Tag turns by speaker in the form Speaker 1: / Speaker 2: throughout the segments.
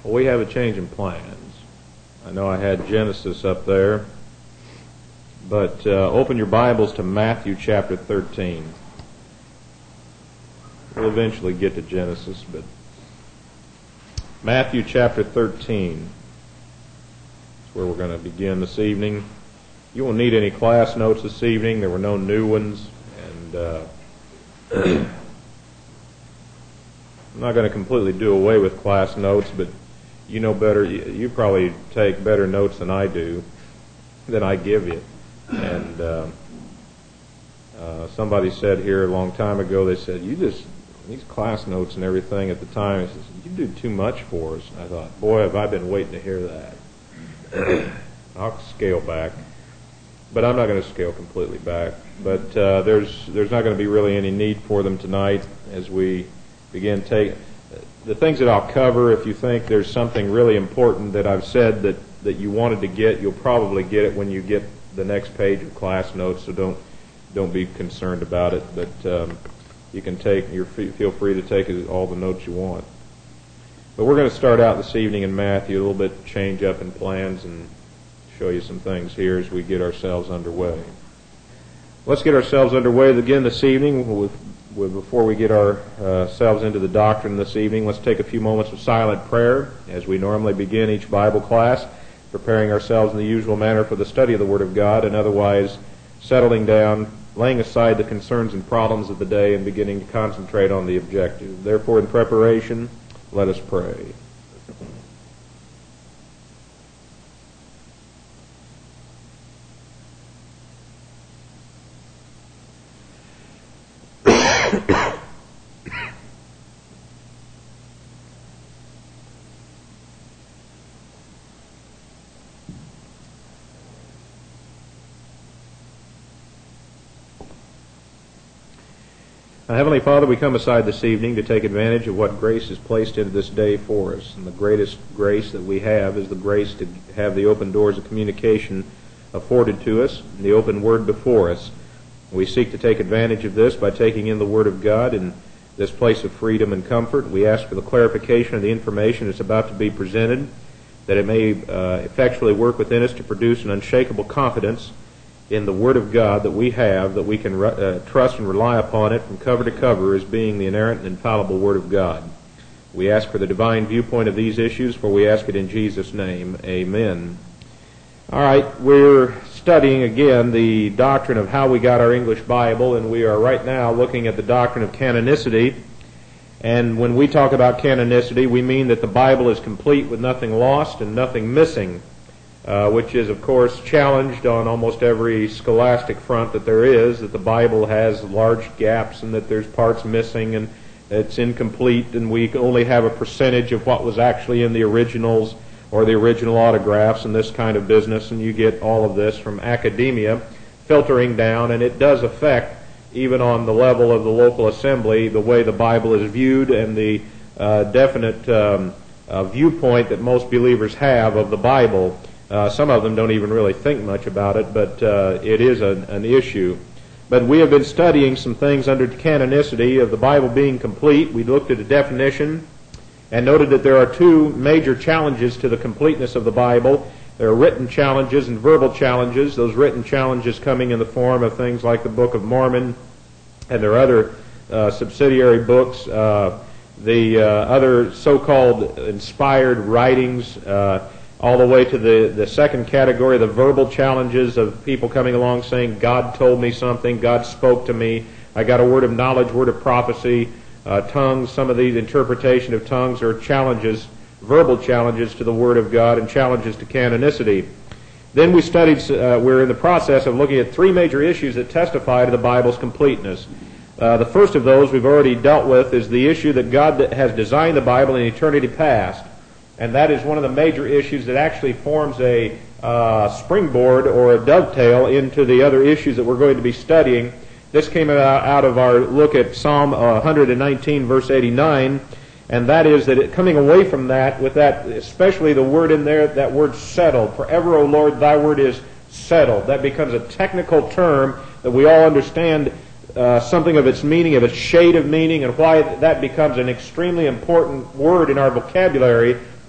Speaker 1: Well, we have a change in plans. I know I had Genesis up there, but open your Bibles to Matthew chapter 13. We'll eventually get to Genesis, but Matthew chapter 13 is where we're going to begin this evening. You won't need any class notes this evening. There were no new ones, and I'm not going to completely do away with class notes, but you know better. You probably take better notes than I do, than I give you. And somebody said here a long time ago, they said, these class notes and everything at the time, says, you do too much for us. And I thought, boy, have I been waiting to hear that. I'll scale back. But I'm not going to scale completely back. But there's not going to be really any need for them tonight as we begin the things that I'll cover. If you think there's something really important that I've said that you wanted to get, you'll probably get it when you get the next page of class notes. So don't be concerned about it. But you can feel free to take all the notes you want. But we're going to start out this evening in Matthew, a little bit change up in plans and show you some things here as we get ourselves underway. Let's get ourselves underway again this evening. Before we get ourselves into the doctrine this evening, let's take a few moments of silent prayer as we normally begin each Bible class, preparing ourselves in the usual manner for the study of the Word of God, and otherwise settling down, laying aside the concerns and problems of the day and beginning to concentrate on the objective. Therefore, in preparation, let us pray. Heavenly Father, we come aside this evening to take advantage of what grace is placed into this day for us. And the greatest grace that we have is the grace to have the open doors of communication afforded to us, and the open Word before us. We seek to take advantage of this by taking in the Word of God in this place of freedom and comfort. We ask for the clarification of the information that's about to be presented, that it may effectually work within us to produce an unshakable confidence in the Word of God that we have, that we can trust and rely upon it from cover to cover as being the inerrant and infallible Word of God. We ask for the divine viewpoint of these issues, for we ask it in Jesus' name. Amen. All right, we're studying again the doctrine of how we got our English Bible, and we are right now looking at the doctrine of canonicity. And when we talk about canonicity, we mean that the Bible is complete with nothing lost and nothing missing, which is, of course, challenged on almost every scholastic front that there is, that the Bible has large gaps and that there's parts missing and it's incomplete and we only have a percentage of what was actually in the originals or the original autographs and this kind of business, and you get all of this from academia filtering down, and it does affect, even on the level of the local assembly, the way the Bible is viewed and the definite viewpoint that most believers have of the Bible. Some of them don't even really think much about it, but it is an issue. But we have been studying some things under the canonicity of the Bible being complete. We looked at a definition and noted that there are two major challenges to the completeness of the Bible. There are written challenges and verbal challenges. Those written challenges coming in the form of things like the Book of Mormon, and there are other subsidiary books, the other so-called inspired writings, all the way to the second category, the verbal challenges of people coming along saying, God told me something, God spoke to me, I got a word of knowledge, word of prophecy, tongues. Some of these interpretation of tongues are challenges, verbal challenges to the Word of God and challenges to canonicity. Then we studied, we're in the process of looking at three major issues that testify to the Bible's completeness. The first of those we've already dealt with is the issue that God has designed the Bible in eternity past. And that is one of the major issues that actually forms a springboard or a dovetail into the other issues that we're going to be studying. This came out of our look at Psalm 119, verse 89, and that is that coming away from that, with that, especially the word in there, that word settled. Forever, O Lord, thy word is settled. That becomes a technical term that we all understand something of its meaning, of its shade of meaning, and why that becomes an extremely important word in our vocabulary.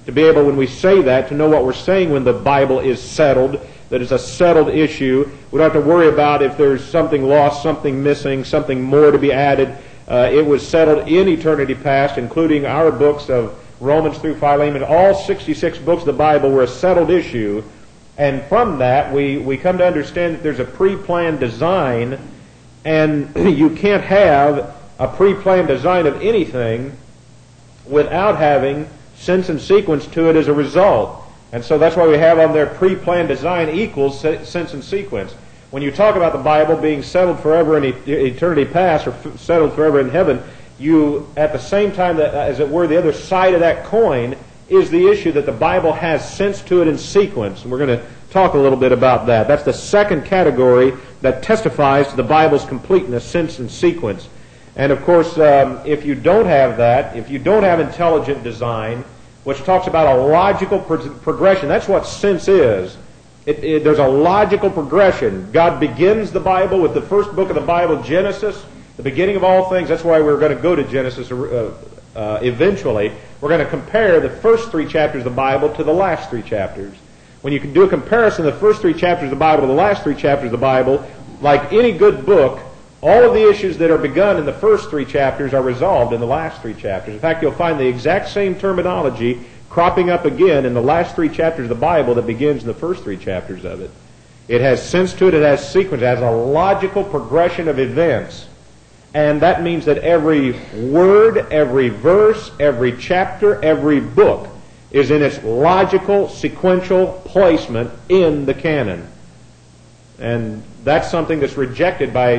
Speaker 1: to be able, when we say that, to know what we're saying when the Bible is settled, that it's a settled issue. We don't have to worry about if there's something lost, something missing, something more to be added. It was settled in eternity past, including our books of Romans through Philemon. All 66 books of the Bible were a settled issue. And from that, we come to understand that there's a pre-planned design, and you can't have a pre-planned design of anything without having sense and sequence to it as a result. And so that's why we have on there pre-planned design equals sense and sequence. When you talk about the Bible being settled forever in eternity past, or settled forever in heaven, you, at the same time that, as it were, the other side of that coin is the issue that the Bible has sense to it in sequence. And we're going to talk a little bit about that. That's the second category that testifies to the Bible's completeness, sense and sequence. And of course, if you don't have that, if you don't have intelligent design, which talks about a logical progression, that's what sense is. There's a logical progression. God begins the Bible with the first book of the Bible, Genesis, the beginning of all things. That's why we're going to go to Genesis eventually. We're going to compare the first 3 chapters of the Bible to the last 3 chapters. When you can do a comparison of the first 3 chapters of the Bible to the last 3 chapters of the Bible, like any good book, all of the issues that are begun in the first 3 chapters are resolved in the last 3 chapters. In fact, you'll find the exact same terminology cropping up again in the last 3 chapters of the Bible that begins in the first 3 chapters of it. It has sense to it, it has sequence, it has a logical progression of events. And that means that every word, every verse, every chapter, every book is in its logical, sequential placement in the canon. And that's something that's rejected by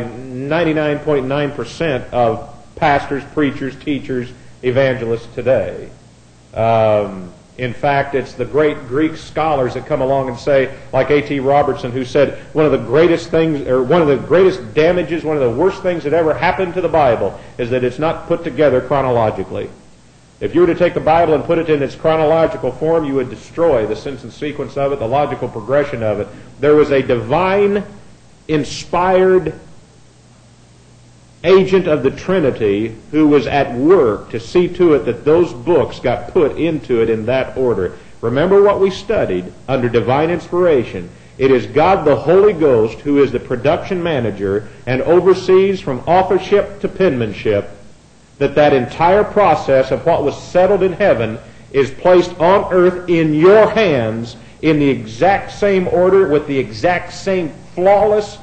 Speaker 1: 99.9% of pastors, preachers, teachers, evangelists today. In fact, it's the great Greek scholars that come along and say, like A.T. Robertson, who said one of the greatest things, or one of the greatest damages, one of the worst things that ever happened to the Bible is that it's not put together chronologically. If you were to take the Bible and put it in its chronological form, you would destroy the sense and sequence of it, the logical progression of it. There was a divine, inspired agent of the Trinity who was at work to see to it that those books got put into it in that order. Remember what we studied under divine inspiration. It is God the Holy Ghost who is the production manager and oversees from authorship to penmanship that entire process of what was settled in heaven is placed on earth in your hands in the exact same order with the exact same flawless,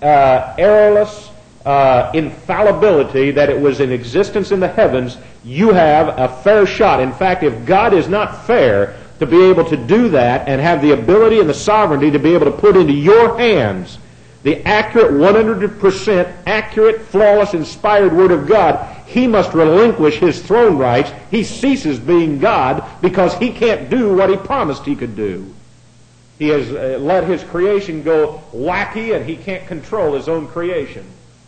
Speaker 1: errorless infallibility that it was in existence in the heavens. You have a fair shot. In fact, if God is not fair to be able to do that and have the ability and the sovereignty to be able to put into your hands the accurate, 100% accurate, flawless, inspired Word of God, He must relinquish His throne rights. He ceases being God because He can't do what He promised He could do. He has let His creation go wacky, and He can't control His own creation.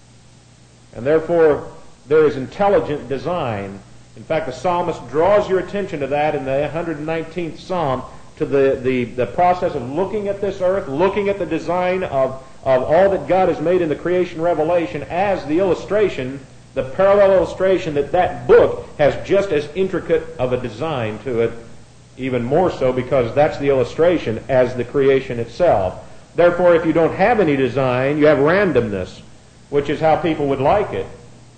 Speaker 1: And therefore, there is intelligent design. In fact, the psalmist draws your attention to that in the 119th Psalm, to the process of looking at this earth, looking at the design of all that God has made in the creation revelation as the illustration, the parallel illustration that book has just as intricate of a design to it, even more so because that's the illustration as the creation itself. Therefore, if you don't have any design, you have randomness, which is how people would like it.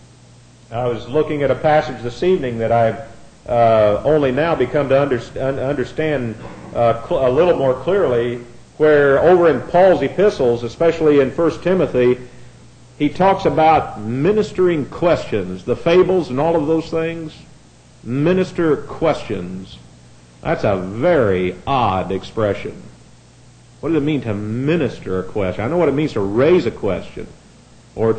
Speaker 1: I was looking at a passage this evening that I've only now become to understand a little more clearly, where over in Paul's epistles, especially in 1 Timothy, he talks about ministering questions, the fables and all of those things. Minister questions. That's a very odd expression. What does it mean to minister a question? I know what it means to raise a question or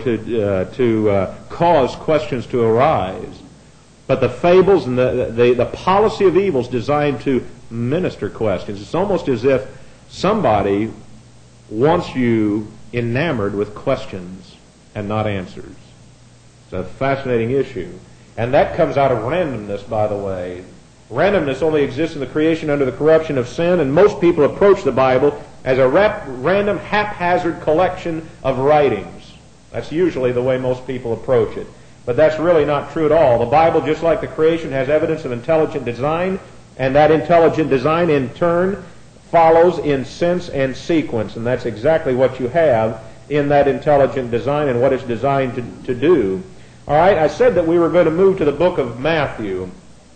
Speaker 1: to cause questions to arise. But the fables and the policy of evil is designed to minister questions. It's almost as if somebody wants you enamored with questions and not answers. It's a fascinating issue. And that comes out of randomness, by the way. Randomness only exists in the creation under the corruption of sin, and most people approach the Bible as a random, haphazard collection of writings. That's usually the way most people approach it. But that's really not true at all. The Bible, just like the creation, has evidence of intelligent design. And that intelligent design in turn follows in sense and sequence. And that's exactly what you have in that intelligent design and what it's designed to do. All right, I said that we were going to move to the book of Matthew.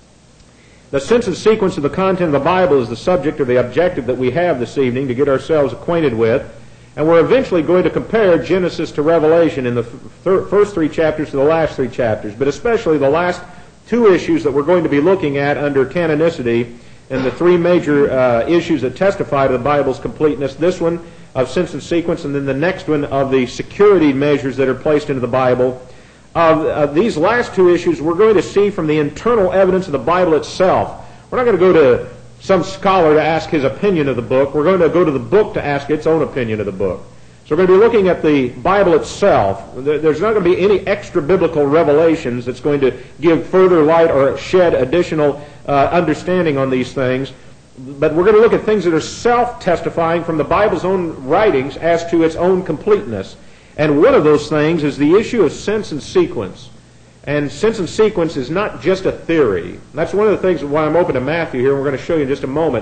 Speaker 1: The sense and sequence of the content of the Bible is the subject or the objective that we have this evening to get ourselves acquainted with. And we're eventually going to compare Genesis to Revelation in the first 3 chapters to the last 3 chapters, but especially the last 2 issues that we're going to be looking at under canonicity and the 3 major issues that testify to the Bible's completeness. This one of sense and sequence, and then the next one of the security measures that are placed into the Bible. Of these last 2 issues, we're going to see from the internal evidence of the Bible itself. We're not going to go to some scholar to ask his opinion of the book. We're going to go to the book to ask its own opinion of the book. So we're going to be looking at the Bible itself. There's not going to be any extra biblical revelations that's going to give further light or shed additional understanding on these things. But we're going to look at things that are self-testifying from the Bible's own writings as to its own completeness. And one of those things is the issue of sense and sequence. And sense and sequence is not just a theory. That's one of the things why I'm open to Matthew here, and we're going to show you in just a moment.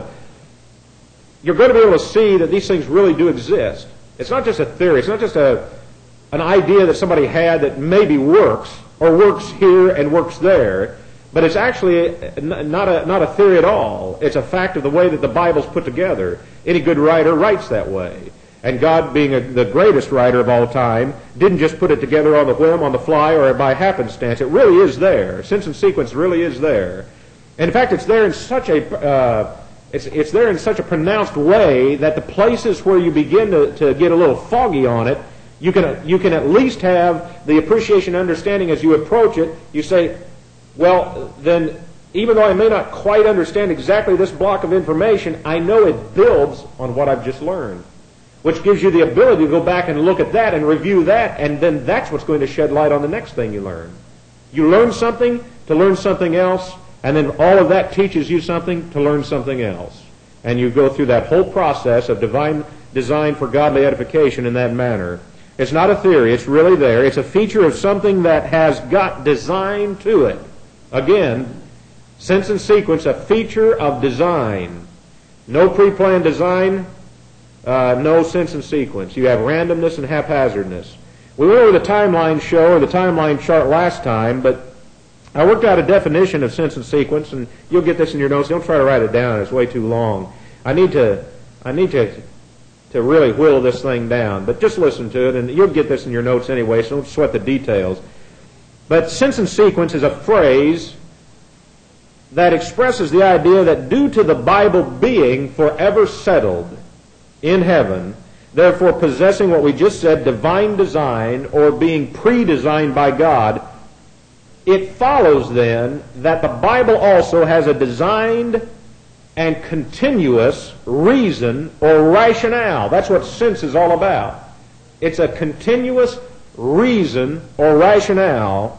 Speaker 1: You're going to be able to see that these things really do exist. It's not just a theory. It's not just an idea that somebody had that maybe works, or works here and works there. But it's actually not a theory at all. It's a fact of the way that the Bible's put together. Any good writer writes that way. And God, being the greatest writer of all time, didn't just put it together on the whim, on the fly, or by happenstance. It really is there. Sense and sequence really is there. And in fact, it's there in such a it's there in such a pronounced way that the places where you begin to get a little foggy on it, you can at least have the appreciation and understanding as you approach it. You say, well, then, even though I may not quite understand exactly this block of information, I know it builds on what I've just learned, which gives you the ability to go back and look at that and review that, and then that's what's going to shed light on the next thing you learn. You learn something to learn something else, and then all of that teaches you something to learn something else. And you go through that whole process of divine design for godly edification in that manner. It's not a theory. It's really there. It's a feature of something that has got design to it. Again, sense and sequence, a feature of design. No pre-planned design, no sense and sequence. You have randomness and haphazardness. We went over the timeline show or the timeline chart last time, but I worked out a definition of sense and sequence, and you'll get this in your notes. Don't try to write it down. It's way too long. I need to really whittle this thing down, but just listen to it, and you'll get this in your notes anyway, so don't sweat the details. But sense and sequence is a phrase that expresses the idea that due to the Bible being forever settled in heaven, therefore possessing what we just said, divine design, or being pre-designed by God, it follows then that the Bible also has a designed and continuous reason or rationale. That's what sense is all about. It's a continuous reason or rationale,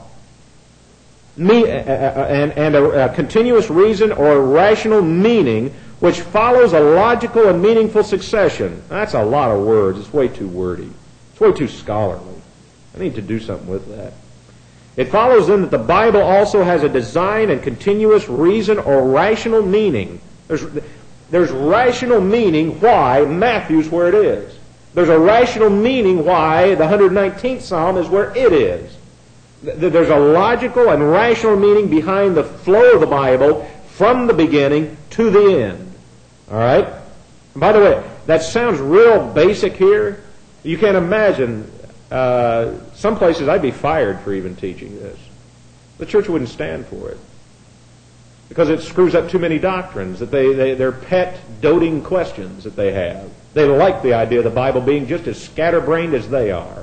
Speaker 1: and a continuous reason or rational meaning which follows a logical and meaningful succession. That's a lot of words. It's way too wordy. It's way too scholarly. I need to do something with that. It follows then that the Bible also has a design and continuous reason or rational meaning. There's rational meaning why Matthew's where it is. There's a rational meaning why the 119th Psalm is where it is. There's a logical and rational meaning behind the flow of the Bible from the beginning to the end. All right? And by the way, that sounds real basic here. You can't imagine some places I'd be fired for even teaching this. The church wouldn't stand for it because it screws up too many doctrines, that they're pet, doting questions that they have. They like the idea of the Bible being just as scatterbrained as they are.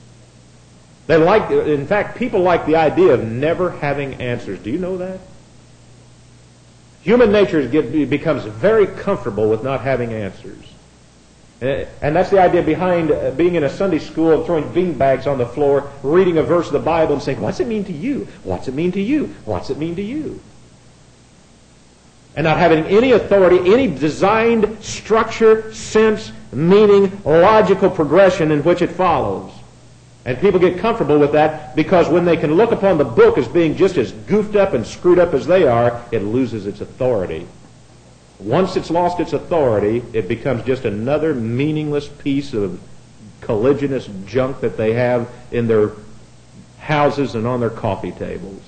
Speaker 1: In fact, people like the idea of never having answers. Do you know that? Human nature becomes very comfortable with not having answers. And that's the idea behind being in a Sunday school and throwing beanbags on the floor, reading a verse of the Bible and saying, what's it mean to you? What's it mean to you? What's it mean to you? And not having any authority, any designed structure, sense, meaning, logical progression in which it follows. And people get comfortable with that because when they can look upon the book as being just as goofed up and screwed up as they are, it loses its authority. Once it's lost its authority, it becomes just another meaningless piece of colliginous junk that they have in their houses and on their coffee tables.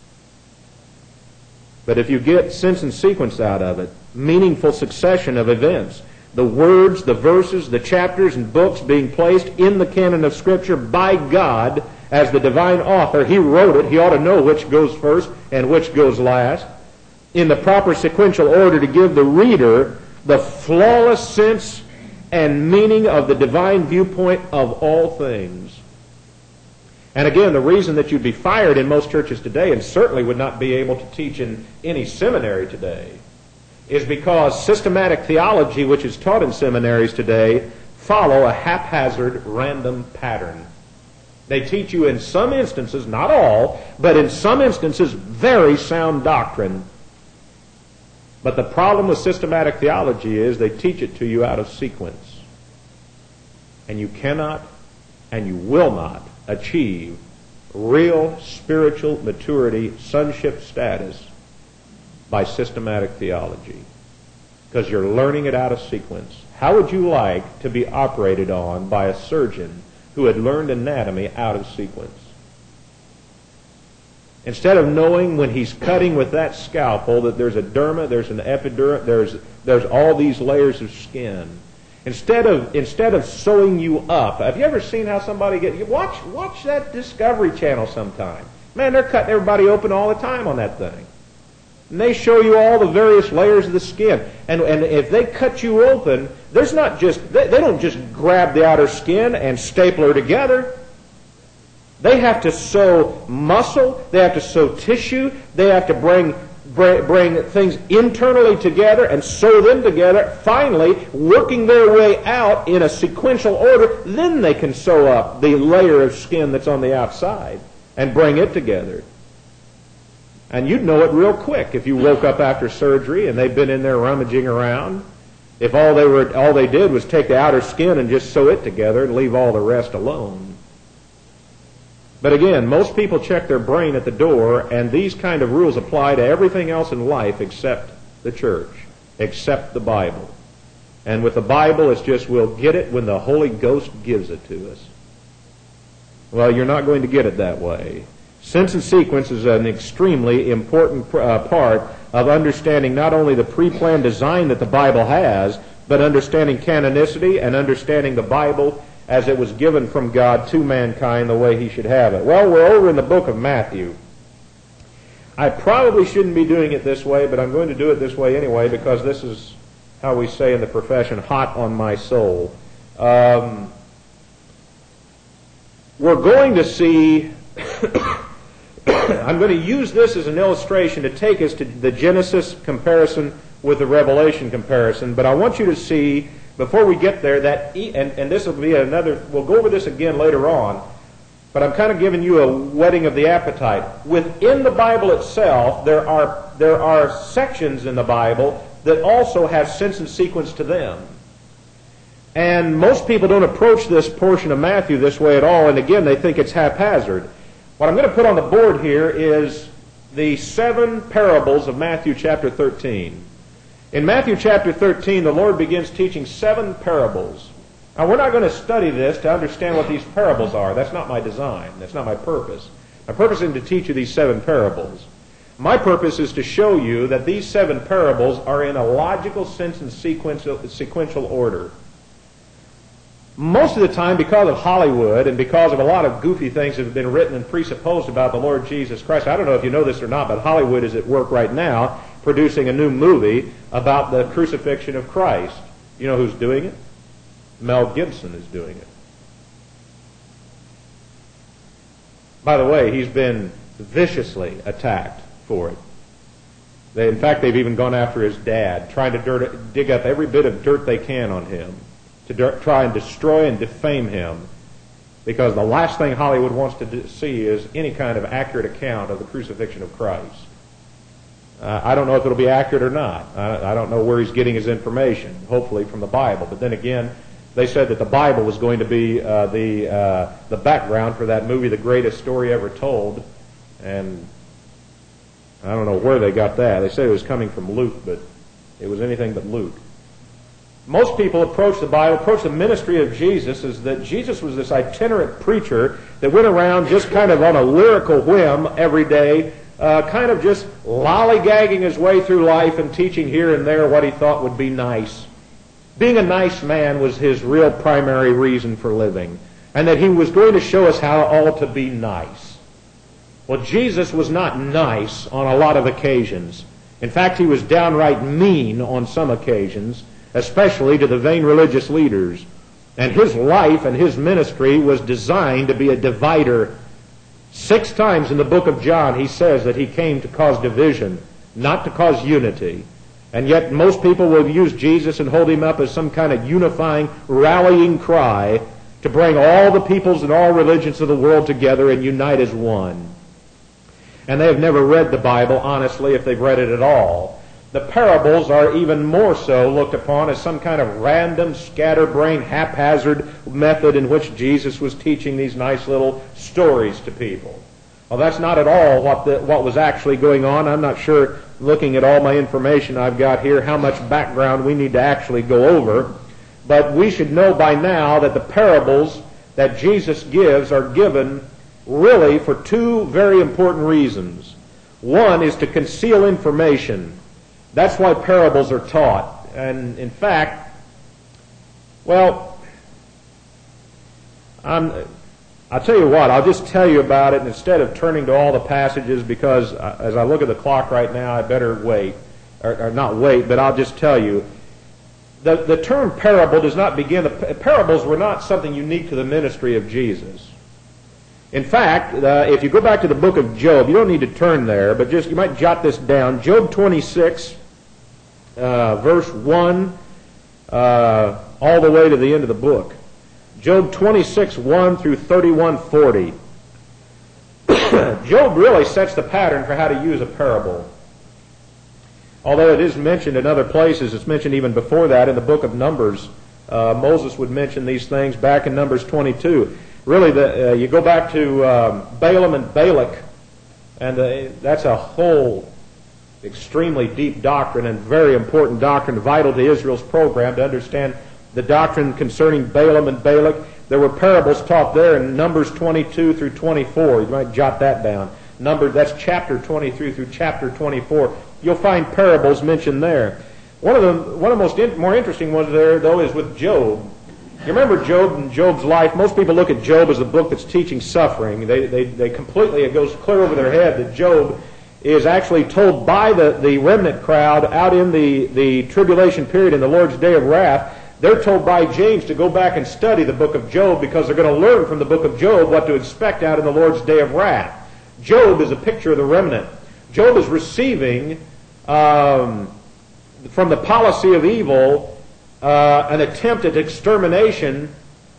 Speaker 1: But if you get sense and sequence out of it, meaningful succession of events, the words, the verses, the chapters and books being placed in the canon of Scripture by God as the divine author, He wrote it, He ought to know which goes first and which goes last, in the proper sequential order to give the reader the flawless sense and meaning of the divine viewpoint of all things. And again, the reason that you'd be fired in most churches today, and certainly would not be able to teach in any seminary today, is because systematic theology, which is taught in seminaries today, follow a haphazard, random pattern. They teach you in some instances, not all, but in some instances, very sound doctrine. But the problem with systematic theology is they teach it to you out of sequence. And you cannot and you will not achieve real spiritual maturity, sonship status, by systematic theology. Because you're learning it out of sequence. How would you like to be operated on by a surgeon who had learned anatomy out of sequence? Instead of knowing when he's cutting with that scalpel that there's a derma, there's an epidermis, there's all these layers of skin. Instead of sewing you up, have you ever seen how somebody watch that Discovery Channel sometime? Man, they're cutting everybody open all the time on that thing. And they show you all the various layers of the skin. And if they cut you open, there's not just they don't just grab the outer skin and staple her together. They have to sew muscle, they have to sew tissue, they have to bring things internally together and sew them together, finally working their way out in a sequential order. Then they can sew up the layer of skin that's on the outside and bring it together. And you'd know it real quick if you woke up after surgery and they've been in there rummaging around. If all they did was take the outer skin and just sew it together and leave all the rest alone. But again, most people check their brain at the door, and these kind of rules apply to everything else in life except the church, except the Bible. And with the Bible, it's just we'll get it when the Holy Ghost gives it to us. Well, you're not going to get it that way. Sense and sequence is an extremely important part of understanding not only the pre-planned design that the Bible has, but understanding canonicity and understanding the Bible as it was given from God to mankind the way He should have it. Well, we're over in the book of Matthew. I probably shouldn't be doing it this way, but I'm going to do it this way anyway because this is how we say in the profession, hot on my soul. We're going to see... I'm going to use this as an illustration to take us to the Genesis comparison with the Revelation comparison, but I want you to see, before we get there, that, and this will be another, we'll go over this again later on, but I'm kind of giving you a whetting of the appetite. Within the Bible itself, there are sections in the Bible that also have sense and sequence to them. And most people don't approach this portion of Matthew this way at all, and again, they think it's haphazard. What I'm going to put on the board here is the 7 parables of Matthew chapter 13. In Matthew chapter 13, the Lord begins teaching 7 parables. Now, we're not going to study this to understand what these parables are. That's not my design. That's not my purpose. My purpose is to teach you these 7 parables. My purpose is to show you that these 7 parables are in a logical sense and sequential order. Most of the time, because of Hollywood and because of a lot of goofy things that have been written and presupposed about the Lord Jesus Christ, I don't know if you know this or not, but Hollywood is at work right now producing a new movie about the crucifixion of Christ. You know who's doing it? Mel Gibson is doing it. By the way, he's been viciously attacked for it. In fact, they've even gone after his dad, trying to dig up every bit of dirt they can on him, to try and destroy and defame him, because the last thing Hollywood wants to see is any kind of accurate account of the crucifixion of Christ. I don't know if it'll be accurate or not. I don't know where he's getting his information, hopefully from the Bible. But then again, they said that the Bible was going to be the background for that movie, The Greatest Story Ever Told, and I don't know where they got that. They said it was coming from Luke, but It was anything but Luke. Most people approach the Bible, approach the ministry of Jesus as that Jesus was this itinerant preacher that went around just kind of on a lyrical whim every day, kind of just lollygagging his way through life and teaching here and there what he thought would be nice. Being a nice man was his real primary reason for living, and that he was going to show us how all to be nice. Well, Jesus was not nice on a lot of occasions. In fact, he was downright mean on some occasions, especially to the vain religious leaders. And his life and his ministry was designed to be a divider. 6 times in the book of John he says that he came to cause division, not to cause unity. And yet most people will use Jesus and hold him up as some kind of unifying, rallying cry to bring all the peoples and all religions of the world together and unite as one. And they have never read the Bible, honestly, if they've read it at all. The parables are even more so looked upon as some kind of random, scatterbrained, haphazard method in which Jesus was teaching these nice little stories to people. Well, that's not at all what was actually going on. I'm not sure, looking at all my information I've got here, how much background we need to actually go over. But we should know by now that the parables that Jesus gives are given really for 2 very important reasons. One is to conceal information. That's why parables are taught. And in fact, well, I'll tell you what, I'll just tell you about it instead of turning to all the passages, because as I look at the clock right now, I better wait. Or not wait, but I'll just tell you. The term parable does not begin, parables were not something unique to the ministry of Jesus. In fact, if you go back to the book of Job, you don't need to turn there, but just you might jot this down. Job 26, verse 1, all the way to the end of the book. Job 26, 1 through 31:40. Job really sets the pattern for how to use a parable. Although it is mentioned in other places, it's mentioned even before that in the book of Numbers. Moses would mention these things back in Numbers 22. Really, you go back to Balaam and Balak, and that's a whole extremely deep doctrine and very important doctrine, vital to Israel's program to understand the doctrine concerning Balaam and Balak. There were parables taught there in Numbers 22 through 24. You might jot that down. That's chapter 23 through chapter 24. You'll find parables mentioned there. One of the more interesting ones there, though, is with Job. You remember Job and Job's life? Most people look at Job as a book that's teaching suffering. They completely, it goes clear over their head that Job is actually told by the remnant crowd out in the tribulation period in the Lord's day of wrath. They're told by James to go back and study the book of Job because they're going to learn from the book of Job what to expect out in the Lord's day of wrath. Job is a picture of the remnant. Job is receiving from the policy of evil an attempt at extermination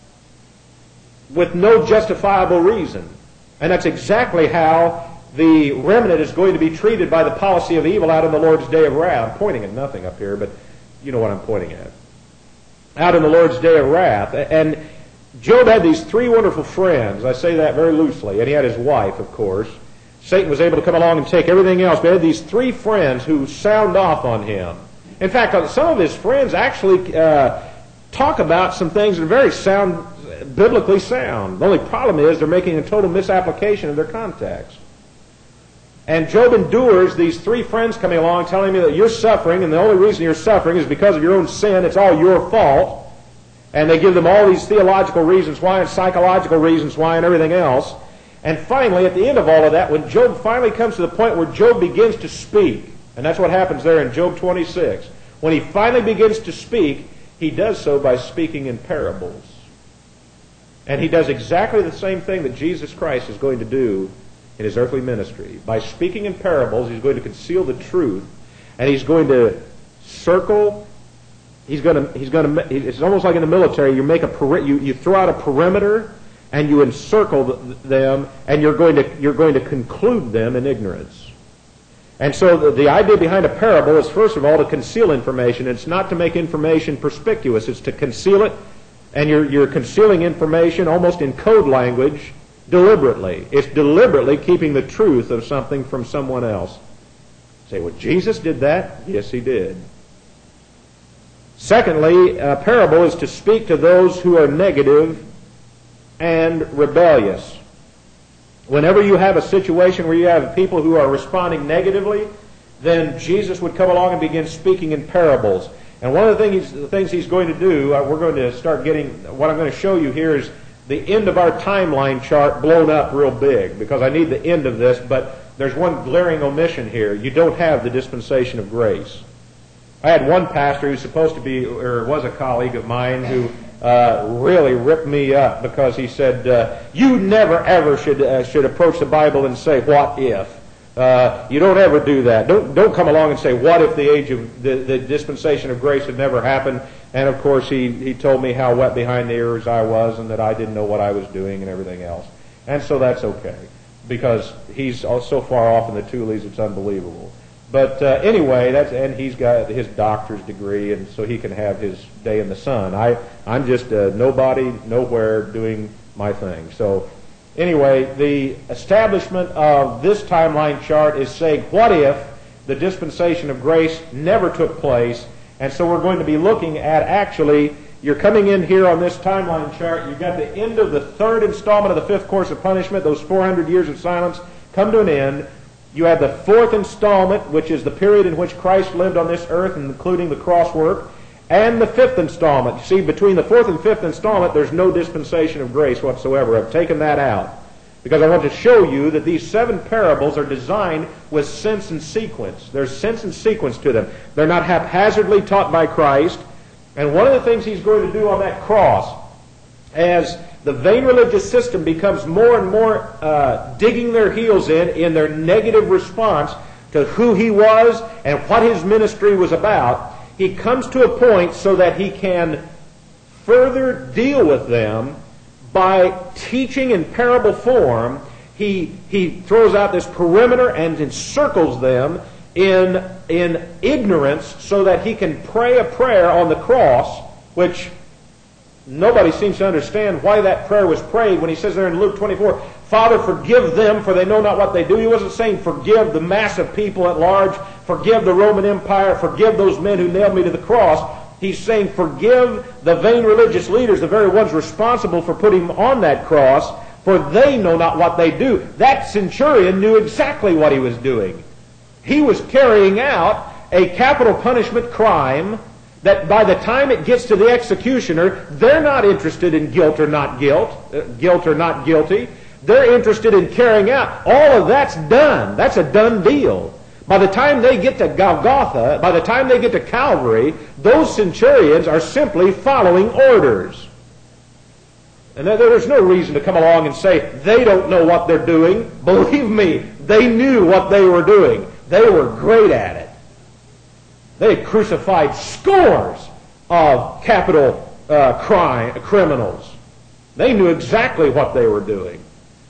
Speaker 1: with no justifiable reason. And that's exactly how the remnant is going to be treated by the policy of evil out in the Lord's day of wrath. I'm pointing at nothing up here, but you know what I'm pointing at. Out in the Lord's day of wrath. And Job had these 3 wonderful friends. I say that very loosely. And he had his wife, of course. Satan was able to come along and take everything else. But he had these 3 friends who sound off on him. In fact, some of his friends actually talk about some things that are very sound, biblically sound. The only problem is they're making a total misapplication of their context. And Job endures these 3 friends coming along telling me that you're suffering, and the only reason you're suffering is because of your own sin. It's all your fault. And they give them all these theological reasons why and psychological reasons why and everything else. And finally, at the end of all of that, when Job finally comes to the point where Job begins to speak, and that's what happens there in Job 26. When he finally begins to speak, he does so by speaking in parables. And he does exactly the same thing that Jesus Christ is going to do in his earthly ministry. By speaking in parables, he's going to conceal the truth, and he's going to circle. It's almost like in the military. You throw out a perimeter, and you encircle them, and you're going to conclude them in ignorance. And so the idea behind a parable is, first of all, to conceal information. It's not to make information perspicuous. It's to conceal it, and you're concealing information almost in code language deliberately. It's deliberately keeping the truth of something from someone else. Say, well, Jesus did that? Yes, he did. Secondly, a parable is to speak to those who are negative and rebellious. Whenever you have a situation where you have people who are responding negatively, then Jesus would come along and begin speaking in parables. And one of the things he's going to do, we're going to start getting, what I'm going to show you here is the end of our timeline chart blown up real big, because I need the end of this, but there's one glaring omission here. You don't have the dispensation of grace. I had one pastor who's supposed to be, or was a colleague of mine, who really ripped me up because he said, you never ever should approach the Bible and say, what if? You don't ever do that. Don't come along and say, what if the age of the dispensation of grace had never happened? And of course he told me how wet behind the ears I was and that I didn't know what I was doing and everything else. And so that's okay, because he's so far off in the Tules it's unbelievable. But anyway, and he's got his doctor's degree, and so he can have his day in the sun. I'm just a nobody, nowhere, doing my thing. So anyway, the establishment of this timeline chart is saying, what if the dispensation of grace never took place? And so we're going to be looking at, actually, you're coming in here on this timeline chart, you've got the end of the third installment of the fifth course of punishment, those 400 years of silence come to an end. You have the fourth installment, which is the period in which Christ lived on this earth, including the cross work, and the fifth installment. You see, between the fourth and fifth installment, there's no dispensation of grace whatsoever. I've taken that out, because I want to show you that these 7 parables are designed with sense and sequence. There's sense and sequence to them. They're not haphazardly taught by Christ. And one of the things he's going to do on that cross, as the vain religious system becomes more and more digging their heels in their negative response to who he was and what his ministry was about, he comes to a point so that he can further deal with them by teaching in parable form. He throws out this perimeter and encircles them in ignorance so that he can pray a prayer on the cross, which nobody seems to understand why that prayer was prayed when he says there in Luke 24, Father, forgive them, for they know not what they do. He wasn't saying forgive the mass of people at large, forgive the Roman Empire, forgive those men who nailed me to the cross. He's saying forgive the vain religious leaders, the very ones responsible for putting him on that cross, for they know not what they do. That centurion knew exactly what he was doing. He was carrying out a capital punishment crime that by the time it gets to the executioner, they're not interested in guilt or not guilty. They're interested in carrying out. All of that's done. That's a done deal. By the time they get to Golgotha, by the time they get to Calvary, those centurions are simply following orders. And there's no reason to come along and say, they don't know what they're doing. Believe me, they knew what they were doing. They were great at it. They had crucified scores of capital criminals. They knew exactly what they were doing.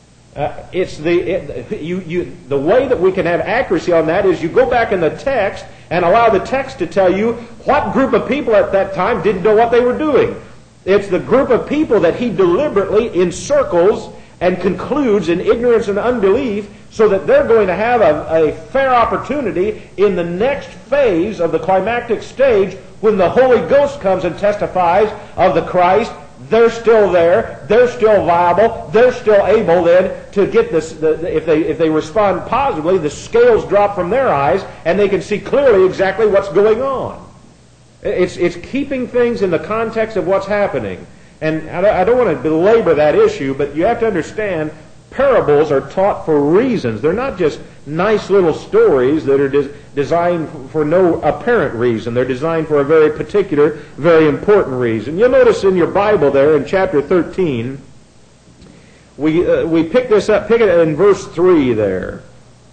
Speaker 1: The way that we can have accuracy on that is you go back in the text and allow the text to tell you what group of people at that time didn't know what they were doing. It's the group of people that he deliberately encircles and concludes in ignorance and unbelief, so that they're going to have a fair opportunity in the next phase of the climactic stage when the Holy Ghost comes and testifies of the Christ. They're still there. They're still viable. They're still able then to get this. If they respond positively, the scales drop from their eyes and they can see clearly exactly what's going on. It's keeping things in the context of what's happening. And I don't want to belabor that issue, but you have to understand parables are taught for reasons. They're not just nice little stories that are designed for no apparent reason. They're designed for a very particular, very important reason. You'll notice in your Bible there in chapter 13, we pick this up, pick it in verse 3 there.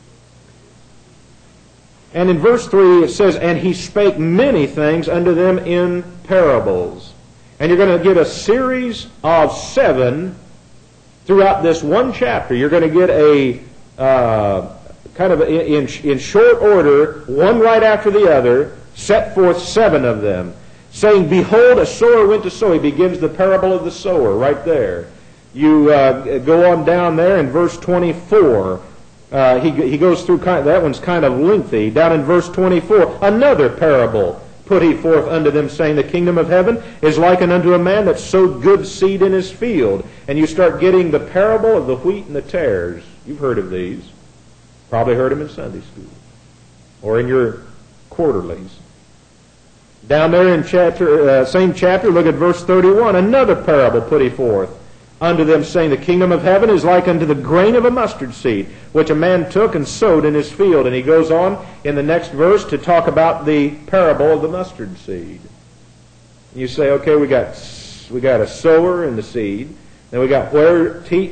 Speaker 1: And in verse 3 it says, and he spake many things unto them in parables. And you're going to get a series of 7 throughout this one chapter. You're going to get a kind of in short order, one right after the other, set forth 7 of them, saying, behold, a sower went to sow. He begins the parable of the sower right there. You go on down there in verse 24. He goes through, that one's kind of lengthy. Down in verse 24, another parable put he forth unto them, saying, the kingdom of heaven is likened unto a man that sowed good seed in his field. And you start getting the parable of the wheat and the tares. You've heard of these. Probably heard them in Sunday school or in your quarterlies. Down there in same chapter, look at verse 31. Another parable put he forth unto them, saying, the kingdom of heaven is like unto the grain of a mustard seed, which a man took and sowed in his field. And he goes on in the next verse to talk about the parable of the mustard seed. You say, okay, we got a sower and the seed. Then we got wheat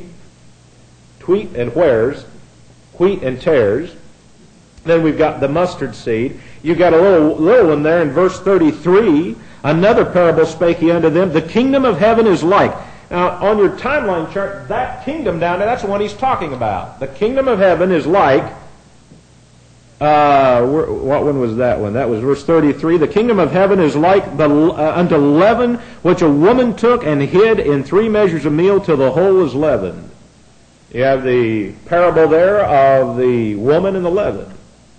Speaker 1: and tares. Then we've got the mustard seed. You've got a little one there in verse 33. Another parable spake he unto them, the kingdom of heaven is like. Now, on your timeline chart, that kingdom down there, that's the one he's talking about. The kingdom of heaven is like, what one was that one? That was verse 33. The kingdom of heaven is like unto leaven, which a woman took and hid in 3 measures of meal till the whole was leavened. You have the parable there of the woman and the leaven.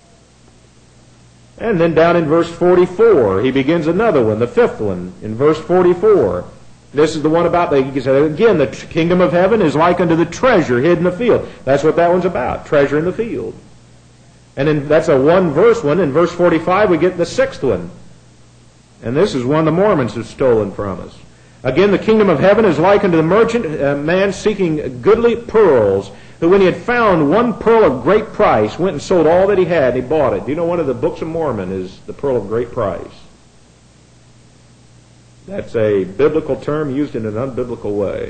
Speaker 1: And then down in verse 44, he begins another one, the 5th one, in verse 44. This is the one about, again, the kingdom of heaven is like unto the treasure hid in the field. That's what that one's about, treasure in the field. And then that's a one-verse one. In verse 45, we get the 6th one. And this is one the Mormons have stolen from us. Again, the kingdom of heaven is like unto the merchant man seeking goodly pearls, who when he had found one pearl of great price, went and sold all that he had, and he bought it. Do you know one of the books of Mormon is the pearl of great price? That's a biblical term used in an unbiblical way.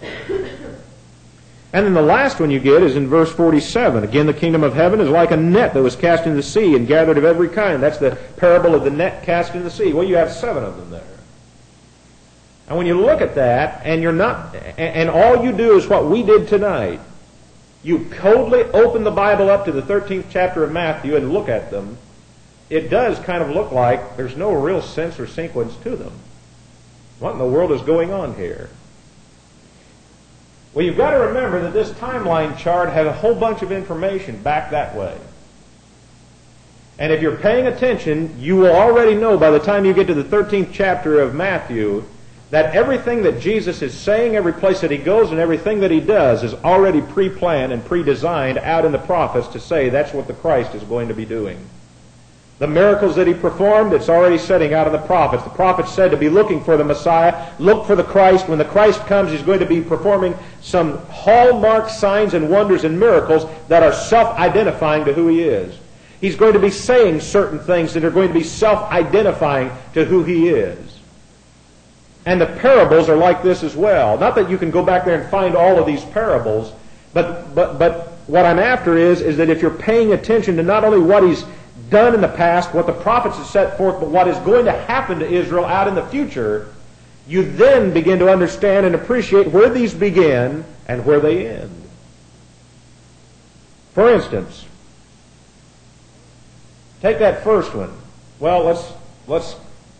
Speaker 1: And then the last one you get is in verse 47. Again, the kingdom of heaven is like a net that was cast into the sea and gathered of every kind. That's the parable of the net cast into the sea. Well, you have 7 of them there. And when you look at that, and all you do is what we did tonight, you coldly open the Bible up to the 13th chapter of Matthew and look at them, it does kind of look like there's no real sense or sequence to them. What in the world is going on here? Well, you've got to remember that this timeline chart has a whole bunch of information back that way. And if you're paying attention, you will already know by the time you get to the 13th chapter of Matthew that everything that Jesus is saying, every place that he goes and everything that he does is already pre-planned and pre-designed out in the prophets to say that's what the Christ is going to be doing. The miracles that he performed, it's already setting out in the prophets. The prophets said to be looking for the Messiah, look for the Christ. When the Christ comes, he's going to be performing some hallmark signs and wonders and miracles that are self-identifying to who he is. He's going to be saying certain things that are going to be self-identifying to who he is. And the parables are like this as well. Not that you can go back there and find all of these parables, but what I'm after is that if you're paying attention to not only what he's done in the past, what the prophets have set forth, but what is going to happen to Israel out in the future, you then begin to understand and appreciate where these begin and where they end. For instance, take that first one. Well, let's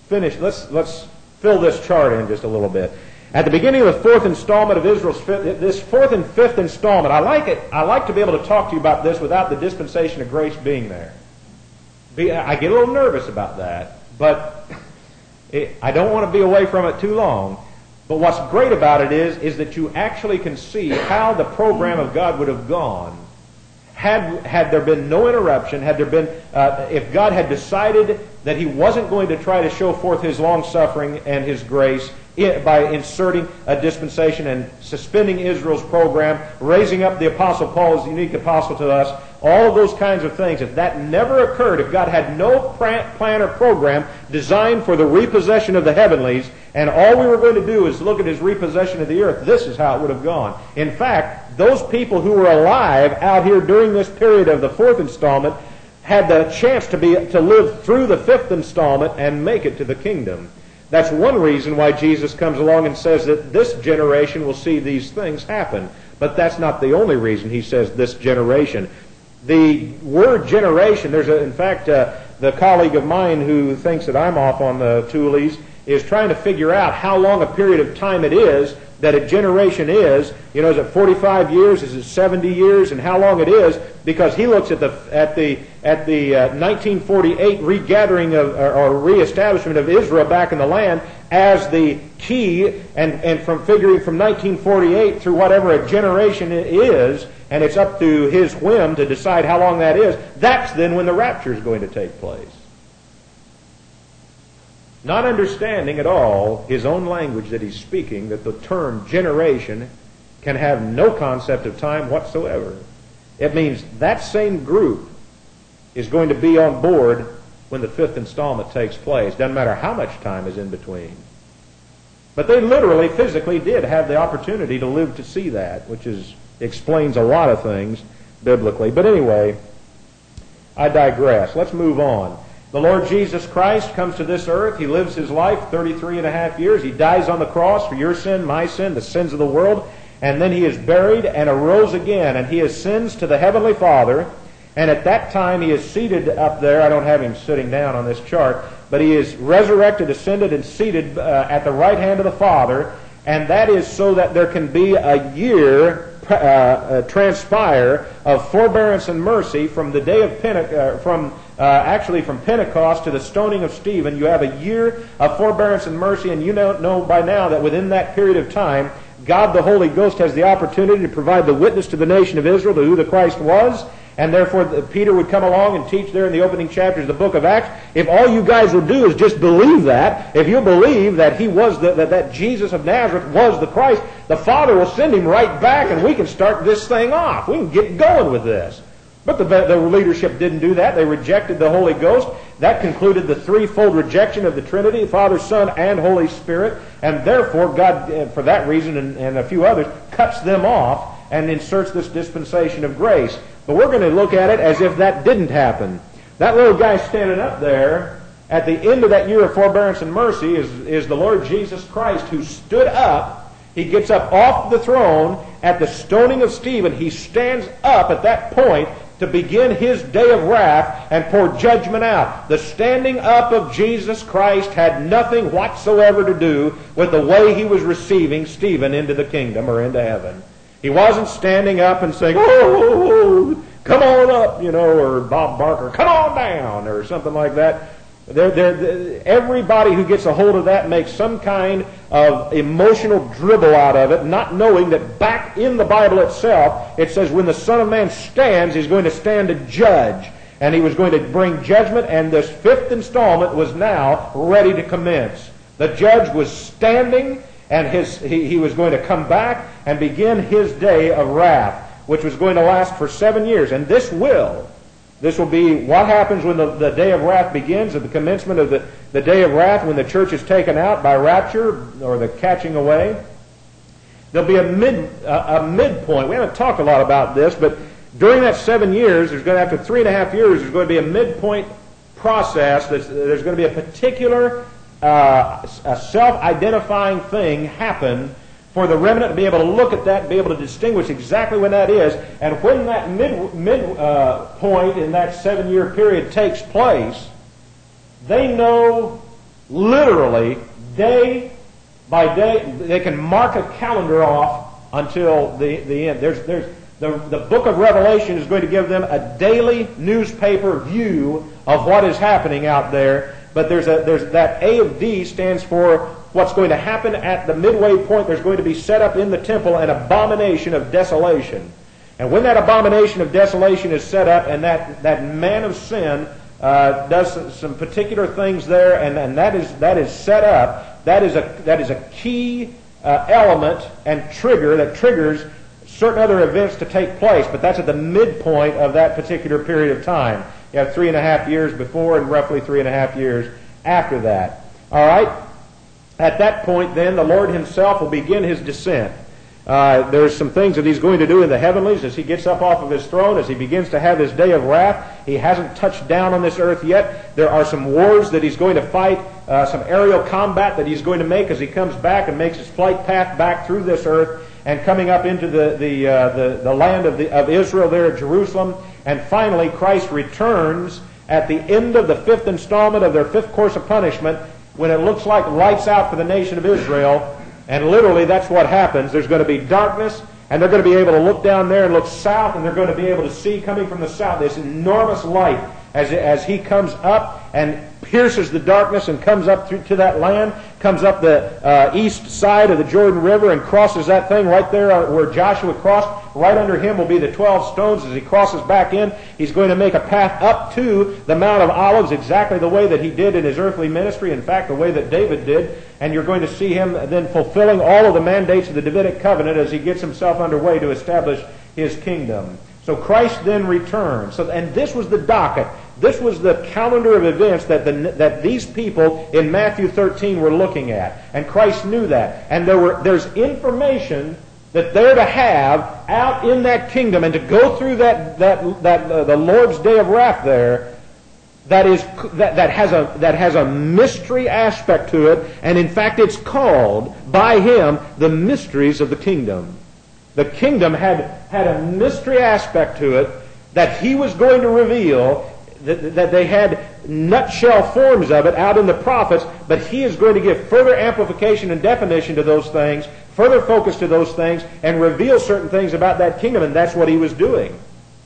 Speaker 1: fill this chart in just a little bit. At the beginning of the 4th installment of Israel's this 4th and 5th installment, I like to be able to talk to you about this without the dispensation of grace being there. I get a little nervous about that, but I don't want to be away from it too long. But what's great about it is that you actually can see how the program of God would have gone had there been no interruption, had there been, if God had decided that he wasn't going to try to show forth his long-suffering and his grace by inserting a dispensation and suspending Israel's program, raising up the Apostle Paul as the unique apostle to us, all of those kinds of things. If that never occurred, if God had no plan or program designed for the repossession of the heavenlies, and all we were going to do is look at his repossession of the earth, this is how it would have gone. In fact, those people who were alive out here during this period of the 4th installment had the chance to live through the 5th installment and make it to the kingdom. That's one reason why Jesus comes along and says that this generation will see these things happen. But that's not the only reason he says this generation. The word generation, in fact, the colleague of mine who thinks that I'm off on the toolies is trying to figure out how long a period of time it is that a generation is. You know, is it 45 years? Is it 70 years? And how long it is? Because he looks at the 1948 regathering or reestablishment of Israel back in the land as the key, and from figuring from 1948 through whatever a generation is, and it's up to his whim to decide how long that is. That's then when the rapture is going to take place. Not understanding at all his own language that he's speaking, that the term generation can have no concept of time whatsoever. It means that same group is going to be on board when the fifth installment takes place. Doesn't matter how much time is in between. But they literally, physically did have the opportunity to live to see that, which explains a lot of things biblically. But anyway, I digress. Let's move on. The Lord Jesus Christ comes to this earth. He lives his life 33 and a half years. He dies on the cross for your sin, my sin, the sins of the world. And then he is buried and arose again. And he ascends to the Heavenly Father. And at that time he is seated up there. I don't have him sitting down on this chart. But he is resurrected, ascended, and seated at the right hand of the Father. And that is so that there can be a year transpire of forbearance and mercy from the day of Pentecost, from Pentecost to the stoning of Stephen. You have a year of forbearance and mercy, and you know by now that within that period of time, God the Holy Ghost has the opportunity to provide the witness to the nation of Israel to who the Christ was, and therefore Peter would come along and teach there in the opening chapters of the book of Acts. If all you guys will do is just believe that, if you believe that he was that Jesus of Nazareth was the Christ, the Father will send him right back, and we can start this thing off. We can get going with this. But the leadership didn't do that. They rejected the Holy Ghost. That concluded the threefold rejection of the Trinity, Father, Son, and Holy Spirit. And therefore, God, for that reason and a few others, cuts them off and inserts this dispensation of grace. But we're going to look at it as if that didn't happen. That little guy standing up there, at the end of that year of forbearance and mercy, is the Lord Jesus Christ, who stood up. He gets up off the throne at the stoning of Stephen. He stands up at that point to begin his day of wrath and pour judgment out. The standing up of Jesus Christ had nothing whatsoever to do with the way he was receiving Stephen into the kingdom or into heaven. He wasn't standing up and saying, "Oh, come on up," or Bob Barker, "Come on down," or something like that. Everybody who gets a hold of that makes some kind of emotional dribble out of it, not knowing that back in the Bible itself, it says when the Son of Man stands, he's going to stand to judge. And he was going to bring judgment, and this fifth installment was now ready to commence. The judge was standing, and he was going to come back and begin his day of wrath, which was going to last for 7 years. And this will be what happens when the day of wrath begins, at the commencement of the day of wrath, when the church is taken out by rapture or the catching away. There'll be a midpoint. We haven't talked a lot about this, but during that 7 years, after 3.5 years, there's going to be a midpoint process. There's going to be a particular a self-identifying thing happen for the remnant to be able to look at that and be able to distinguish exactly when that is. And when that point in that 7-year period takes place, they know literally day by day. They can mark a calendar off until the end. The book of Revelation is going to give them a daily newspaper view of what is happening out there. But there's that A of D stands for what's going to happen at the midway point. There's going to be set up in the temple an abomination of desolation. And when that abomination of desolation is set up, and that man of sin does some particular things there, and that is set up, that is a key element and trigger that triggers certain other events to take place. But that's at the midpoint of that particular period of time. You have 3.5 years before and roughly 3.5 years after that. All right? At that point, then, the Lord himself will begin his descent. There's some things that he's going to do in the heavenlies as he gets up off of his throne, as he begins to have his day of wrath. He hasn't touched down on this earth yet. There are some wars that he's going to fight, some aerial combat that he's going to make as he comes back and makes his flight path back through this earth and coming up into the land of Israel there at Jerusalem. And finally, Christ returns at the end of the fifth installment of their fifth course of punishment, when it looks like lights out for the nation of Israel. And literally that's what happens. There's going to be darkness, and they're going to be able to look down there and look south, and they're going to be able to see coming from the south this enormous light as he comes up and pierces the darkness and comes up to that land, comes up the east side of the Jordan River and crosses that thing right there where Joshua crossed. Right under him will be the 12 stones. As he crosses back in, he's going to make a path up to the Mount of Olives exactly the way that he did in his earthly ministry, in fact, the way that David did. And you're going to see him then fulfilling all of the mandates of the Davidic covenant as he gets himself underway to establish his kingdom. So Christ then returns. And this was the docket. This was the calendar of events that these people in Matthew 13 were looking at. And Christ knew that. And there's information that they're to have out in that kingdom and to go through the Lord's day of wrath there that has a mystery aspect to it, and in fact it's called by him the mysteries of the kingdom. The kingdom had a mystery aspect to it that he was going to reveal, that they had nutshell forms of it out in the prophets, but he is going to give further amplification and definition to those things, further focus to those things, and reveal certain things about that kingdom, and that's what he was doing.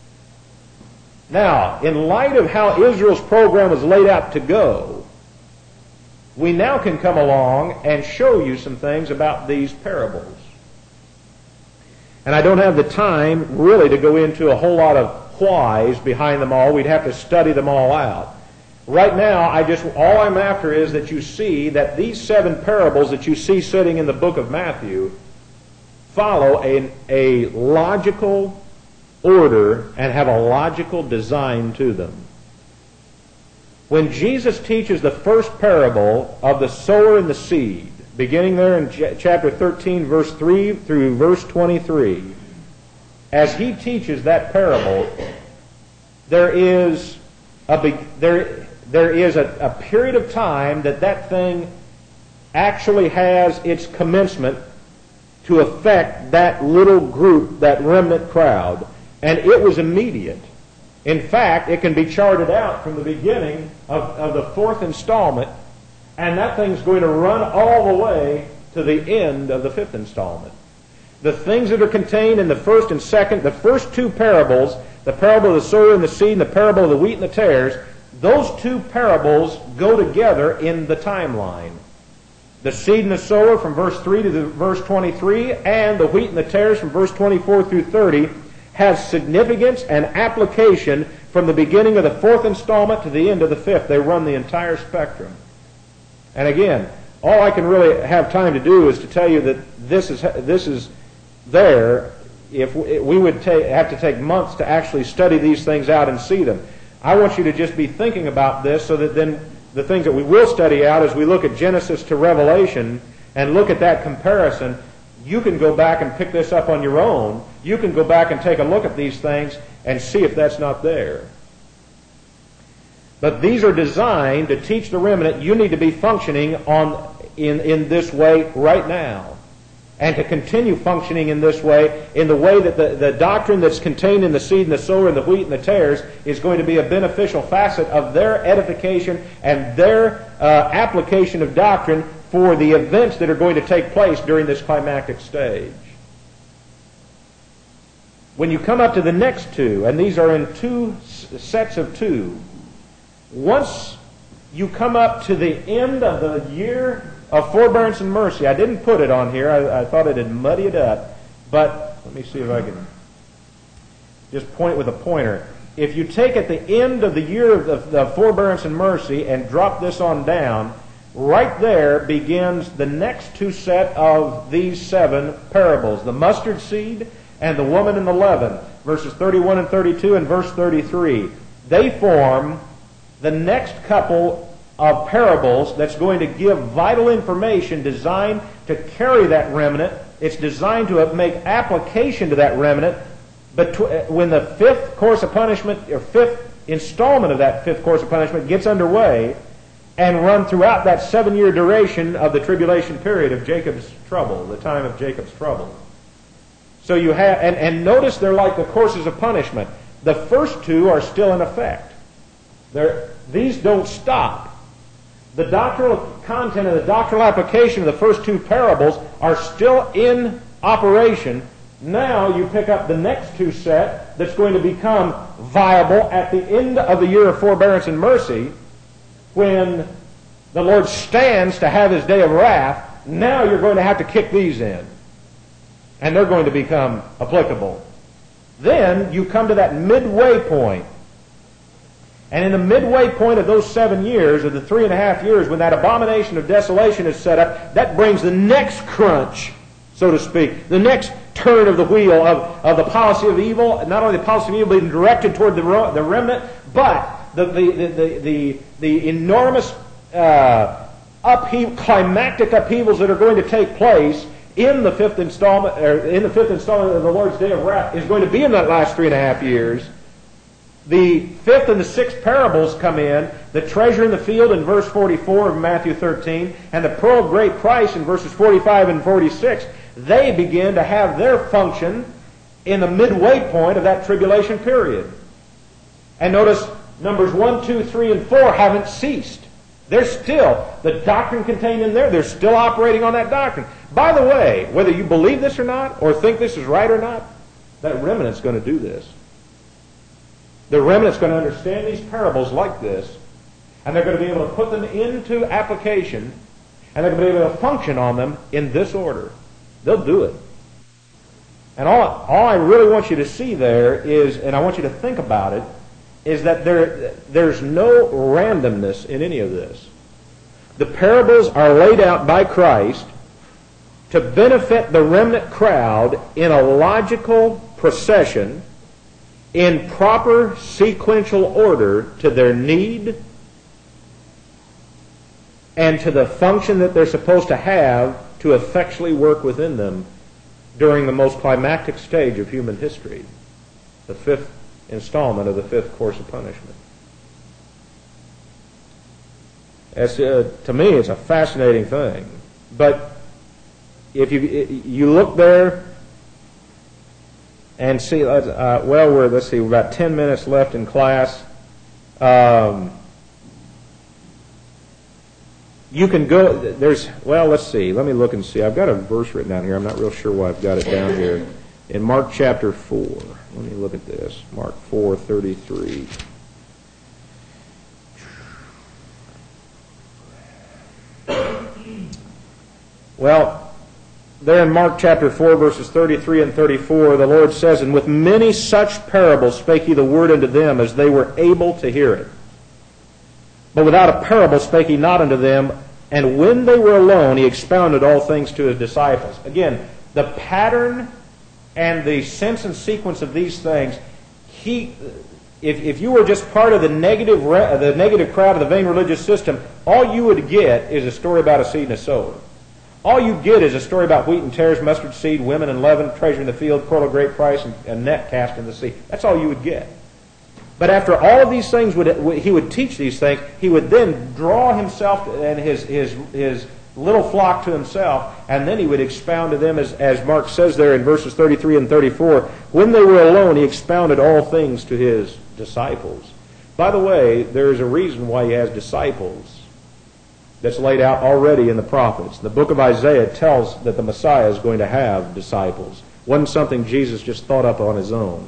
Speaker 1: Now, in light of how Israel's program was laid out to go, we now can come along and show you some things about these parables. And I don't have the time really to go into a whole lot of whys behind them all. We'd have to study them all out. Right now, all I'm after is that you see that these 7 parables that you see sitting in the book of Matthew follow a logical order and have a logical design to them. When Jesus teaches the first parable of the sower and the seed, beginning there in chapter 13, verse 3 through verse 23, as he teaches that parable, there is a period of time that thing actually has its commencement to affect that little group, that remnant crowd. And it was immediate. In fact, it can be charted out from the beginning of the 4th installment, and that thing's going to run all the way to the end of the 5th installment. The things that are contained in the first and second, the first 2 parables, the parable of the sower and the seed and the parable of the wheat and the tares, those 2 parables go together in the timeline. The seed and the sower from verse 3 to verse 23, and the wheat and the tares from verse 24 through 30, has significance and application from the beginning of the 4th installment to the end of the 5th. They run the entire spectrum. And again, all I can really have time to do is to tell you that this is there. If we would have to take months to actually study these things out and see them. I want you to just be thinking about this so that then the things that we will study out as we look at Genesis to Revelation and look at that comparison, you can go back and pick this up on your own. You can go back and take a look at these things and see if that's not there. But these are designed to teach the remnant you need to be functioning in this way right now. And to continue functioning in this way, in the way that the doctrine that's contained in the seed and the sower and the wheat and the tares is going to be a beneficial facet of their edification and their application of doctrine for the events that are going to take place during this climactic stage. When you come up to the next 2, and these are in 2 sets of 2, once you come up to the end of the year of forbearance and mercy, I didn't put it on here, I thought it'd muddy it up, but let me see if I can just point with a pointer. If you take at the end of the year of the forbearance and mercy and drop this on down, right there begins the next 2 set of these 7 parables, the mustard seed and the woman and the leaven, verses 31 and 32 and verse 33. They form the next couple of parables that's going to give vital information designed to carry that remnant. It's designed to make application to that remnant. But when the 5th course of punishment, or 5th installment of that 5th course of punishment gets underway and run throughout that 7-year duration of the tribulation period of Jacob's trouble, the time of Jacob's trouble. So you have, and notice they're like the courses of punishment. The first 2 are still in effect. These don't stop. The doctrinal content and the doctrinal application of the first two parables are still in operation, now you pick up the next two set that's going to become viable at the end of the year of forbearance and mercy when the Lord stands to have His day of wrath. Now you're going to have to kick these in, and they're going to become applicable. Then you come to that midway point. And in the midway point of those 7 years, or the 3.5 years, when that abomination of desolation is set up, that brings the next crunch, so to speak, the next turn of the wheel of the policy of evil, not only the policy of evil being directed toward the remnant, but the enormous climactic upheavals that are going to take place in the fifth installment, of the Lord's Day of Wrath is going to be in that last 3.5 years. The fifth and the sixth parables come in, the treasure in the field in verse 44 of Matthew 13, and the pearl of great price in verses 45 and 46. They begin to have their function in the midway point of that tribulation period. And notice numbers 1, 2, 3, and 4 haven't ceased. They're still, the doctrine contained in there, they're still operating on that doctrine. By the way, whether you believe this or not, or think this is right or not, that remnant's going to do this. The remnant's going to understand these parables like this, and they're going to be able to put them into application, and they're going to be able to function on them in this order. They'll do it. And all I really want you to see there is, and I want you to think about it, is that there's no randomness in any of this. The parables are laid out by Christ to benefit the remnant crowd in a logical procession, in proper sequential order to their need and to the function that they're supposed to have to effectually work within them during the most climactic stage of human history, the fifth installment of the fifth course of punishment. To me, it's a fascinating thing. But if you look there and see, we're about 10 minutes left in class. You can go, let's see. Let me look and see. I've got a verse written down here. I'm not real sure why I've got it down here. In Mark chapter 4. Let me look at this. Mark 4:33. Well, there in Mark chapter 4, verses 33 and 34, the Lord says, "And with many such parables spake he the word unto them, as they were able to hear it. But without a parable spake he not unto them, and when they were alone he expounded all things to his disciples." Again, the pattern and the sense and sequence of these things, if you were just part of the negative crowd of the vain religious system, all you would get is a story about a seed and a sower. All you get is a story about wheat and tares, mustard seed, women and leaven, treasure in the field, pearl of great price, and net cast in the sea. That's all you would get. But after all of these things, he would teach these things, he would then draw himself and his little flock to himself, and then he would expound to them, as Mark says there in verses 33 and 34, when they were alone, he expounded all things to his disciples. By the way, there is a reason why he has disciples that's laid out already in the prophets. The book of Isaiah tells that the Messiah is going to have disciples. It wasn't something Jesus just thought up on his own.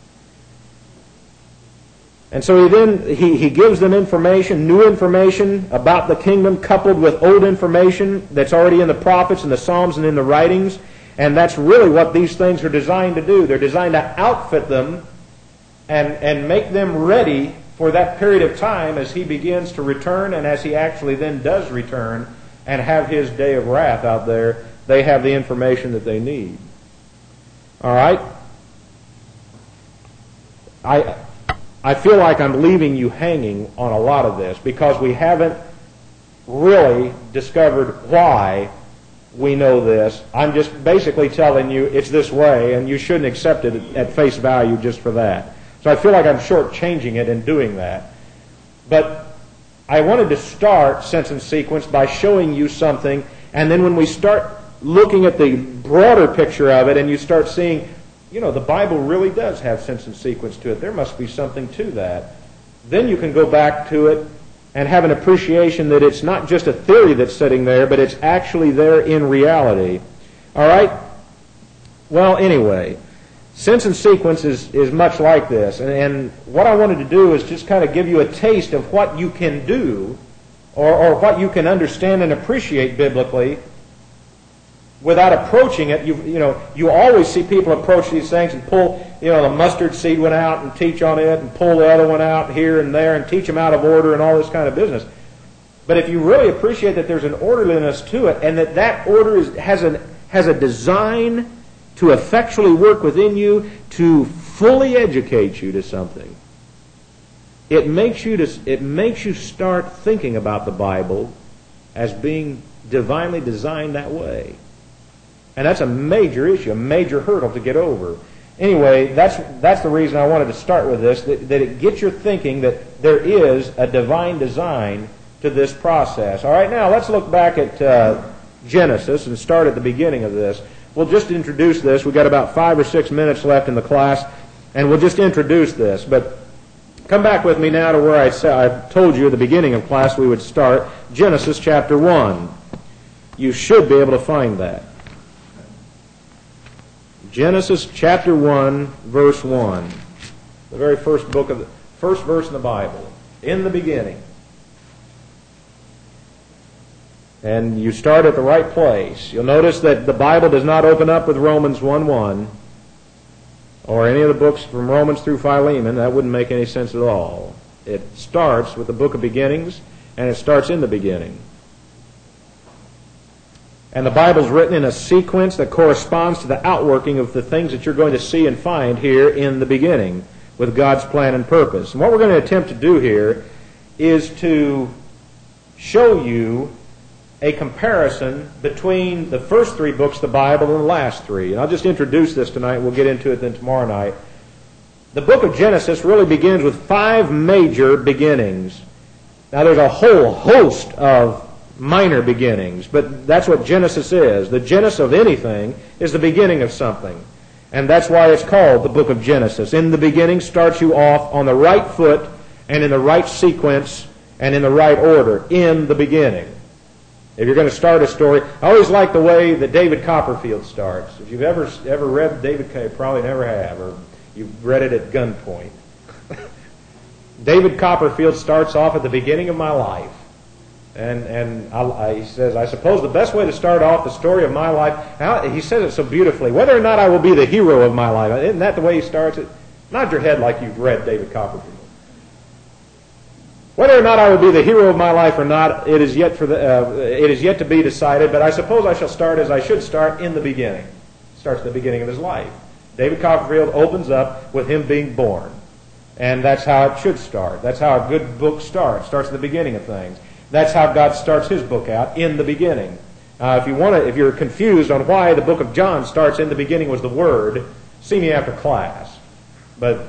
Speaker 1: And so he gives them information, new information about the kingdom, coupled with old information that's already in the prophets and the Psalms and in the writings. And that's really what these things are designed to do. They're designed to outfit them and make them ready for that period of time as he begins to return, and as he actually then does return and have his day of wrath out there. They have the information that they need. All right? I feel like I'm leaving you hanging on a lot of this because we haven't really discovered why we know this. I'm just basically telling you it's this way, and you shouldn't accept it at face value just for that. So I feel like I'm shortchanging it in doing that. But I wanted to start Sense and Sequence by showing you something, and then when we start looking at the broader picture of it and you start seeing, the Bible really does have sense and sequence to it. There must be something to that. Then you can go back to it and have an appreciation that it's not just a theory that's sitting there, but it's actually there in reality. All right? Well, anyway, sense and sequence is much like this. And what I wanted to do is just kind of give you a taste of what you can do or what you can understand and appreciate biblically without approaching it. You always see people approach these things and pull, the mustard seed one out and teach on it and pull the other one out here and there and teach them out of order and all this kind of business. But if you really appreciate that there's an orderliness to it and that order has a design to effectually work within you to fully educate you to something, it makes you start thinking about the Bible as being divinely designed that way. And that's a major issue, a major hurdle to get over. Anyway, that's the reason I wanted to start with this, that it gets your thinking that there is a divine design to this process. All right, now let's look back at Genesis and start at the beginning of this. We'll just introduce this. We've got about 5 or 6 minutes left in the class, and we'll just introduce this. But come back with me now to where I told you at the beginning of class we would start, Genesis chapter 1. You should be able to find that. Genesis chapter 1, verse 1. The very first verse in the Bible. In the beginning. And you start at the right place. You'll notice that the Bible does not open up with Romans 1:1 or any of the books from Romans through Philemon. That wouldn't make any sense at all. It starts with the book of beginnings, and it starts in the beginning. And the Bible's written in a sequence that corresponds to the outworking of the things that you're going to see and find here in the beginning with God's plan and purpose. And what we're going to attempt to do here is to show you a comparison between the first 3 books of the Bible and the last 3. And I'll just introduce this tonight. We'll get into it then tomorrow night. The book of Genesis really begins with 5 major beginnings. Now there's a whole host of minor beginnings, but that's what Genesis is. The genesis of anything is the beginning of something. And that's why it's called the book of Genesis. In the beginning starts you off on the right foot and in the right sequence and in the right order. In the beginning. If you're going to start a story, I always like the way that David Copperfield starts. If you've ever read David, you probably never have, or you've read it at gunpoint. David Copperfield starts off at the beginning of my life. And he says, I suppose the best way to start off the story of my life, he says it so beautifully, whether or not I will be the hero of my life. Isn't that the way he starts it? Nod your head like you've read David Copperfield. Whether or not I will be the hero of my life or not, it is yet to be decided, but I suppose I shall start as I should start, in the beginning. Starts at the beginning of his life. David Copperfield opens up with him being born. And that's how it should start. That's how a good book starts. Starts at the beginning of things. That's how God starts His book out, in the beginning. If you're confused on why the book of John starts in the beginning was the Word, see me after class. But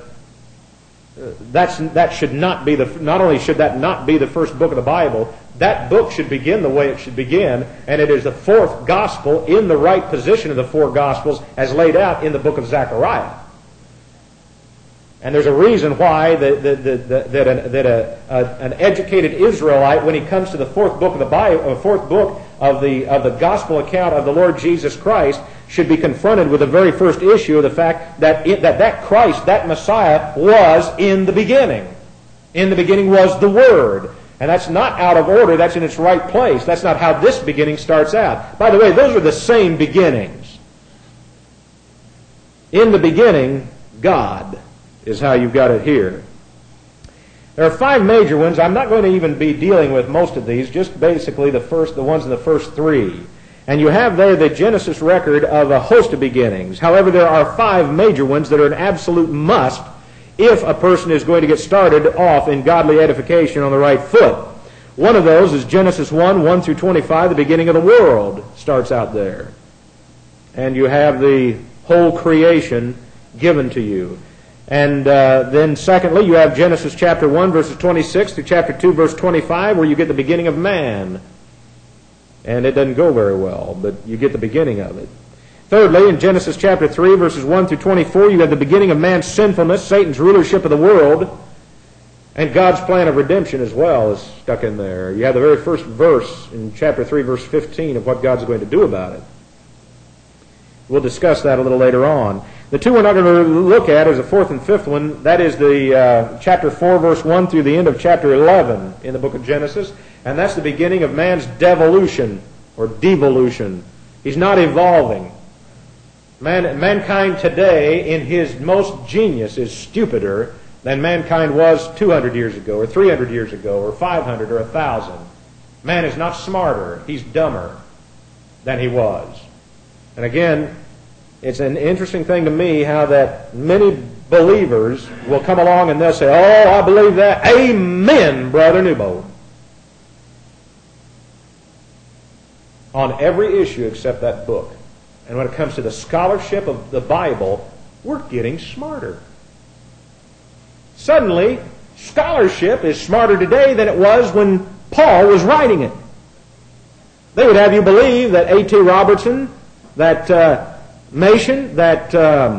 Speaker 1: that should not be not only should that not be the first book of the Bible, that book should begin the way it should begin, and it is the 4th gospel in the right position of the 4 gospels as laid out in the book of Zechariah. And there's a reason why an educated Israelite, when he comes to the 4th book of the Bible, or 4th book of the gospel account of the Lord Jesus Christ, should be confronted with the very first issue of the fact that Christ, that Messiah, was in the beginning. In the beginning was the Word. And that's not out of order, that's in its right place. That's not how this beginning starts out. By the way, those are the same beginnings. In the beginning, God is how you've got it here. There are 5 major ones. I'm not going to even be dealing with most of these, just basically the ones in the first 3. And you have there the Genesis record of a host of beginnings. However, there are 5 major ones that are an absolute must if a person is going to get started off in godly edification on the right foot. One of those is Genesis 1 through 25, the beginning of the world starts out there. And you have the whole creation given to you. And then secondly, you have Genesis chapter 1, verses 26 through chapter 2, verse 25, where you get the beginning of man. And it doesn't go very well, but you get the beginning of it. Thirdly, in Genesis chapter 3, verses 1 through 24, you have the beginning of man's sinfulness, Satan's rulership of the world. And God's plan of redemption as well is stuck in there. You have the very first verse in chapter 3, verse 15 of what God's going to do about it. We'll discuss that a little later on. The two we're not going to look at is the fourth and fifth one. That is the chapter 4, verse 1 through the end of chapter 11 in the book of Genesis. And that's the beginning of man's devolution or devolution. He's not evolving. Mankind today, in his most genius, is stupider than mankind was 200 years ago, or 300 years ago, or 500, or 1,000. Man is not smarter. He's dumber than he was. And again, it's an interesting thing to me how that many believers will come along and they'll say, "Oh, I believe that. Amen, Brother Newbold." On every issue except that book. And when it comes to the scholarship of the Bible, we're getting smarter. Suddenly, scholarship is smarter today than it was when Paul was writing it. They would have you believe that A.T. Robertson, that Machen, that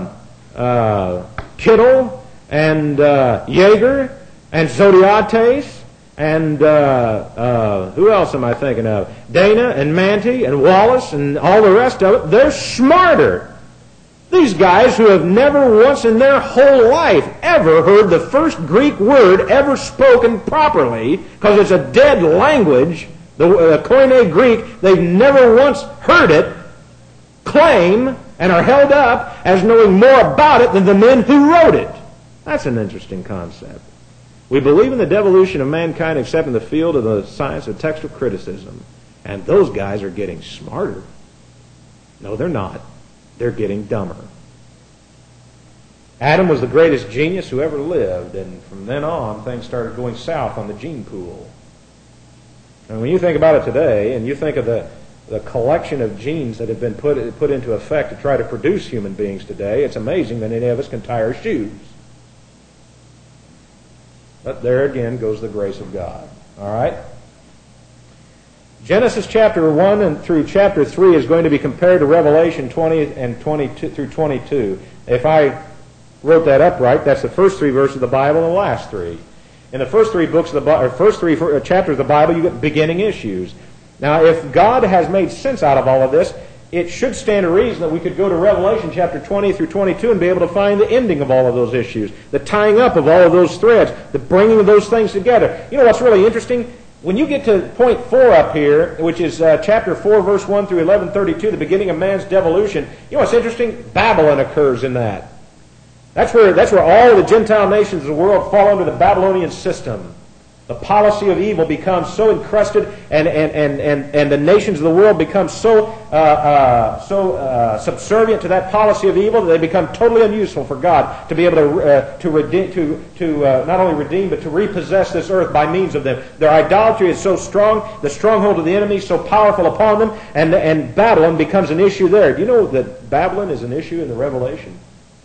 Speaker 1: Kittle, and Yeager, and Zodhiates, and who else am I thinking of? Dana, and Manty, and Wallace, and all the rest of it. They're smarter. These guys who have never once in their whole life ever heard the first Greek word ever spoken properly, because it's a dead language, the Koine Greek, they've never once heard it, claim and are held up as knowing more about it than the men who wrote it. That's an interesting concept. We believe in the devolution of mankind except in the field of the science of textual criticism. And those guys are getting smarter. No, they're not. They're getting dumber. Adam was the greatest genius who ever lived, and from then on, things started going south on the gene pool. And when you think about it today, and you think of the collection of genes that have been put into effect to try to produce human beings today, it's amazing that any of us can tie our shoes. But there again goes the grace of God. All right? Genesis chapter 1 and through chapter 3 is going to be compared to Revelation 20 and 22 through 22. If I wrote that up right, that's the first three verses of the Bible and the last three. In the first three books of the or first three chapters of the Bible, you get beginning issues. Now, if God has made sense out of all of this, it should stand to reason that we could go to Revelation chapter 20 through 22 and be able to find the ending of all of those issues, the tying up of all of those threads, the bringing of those things together. You know what's really interesting? When you get to point 4 up here, which is chapter 4, verse 1 through 11:32, the beginning of man's devolution, you know what's interesting? Babylon occurs in that. That's where all the Gentile nations of the world fall under the Babylonian system. The policy of evil becomes so encrusted, and the nations of the world become so subservient to that policy of evil that they become totally unuseful for God to be able to not only redeem but to repossess this earth by means of them. Their idolatry is so strong, the stronghold of the enemy is so powerful upon them, and Babylon becomes an issue there. Do you know that Babylon is an issue in the Revelation?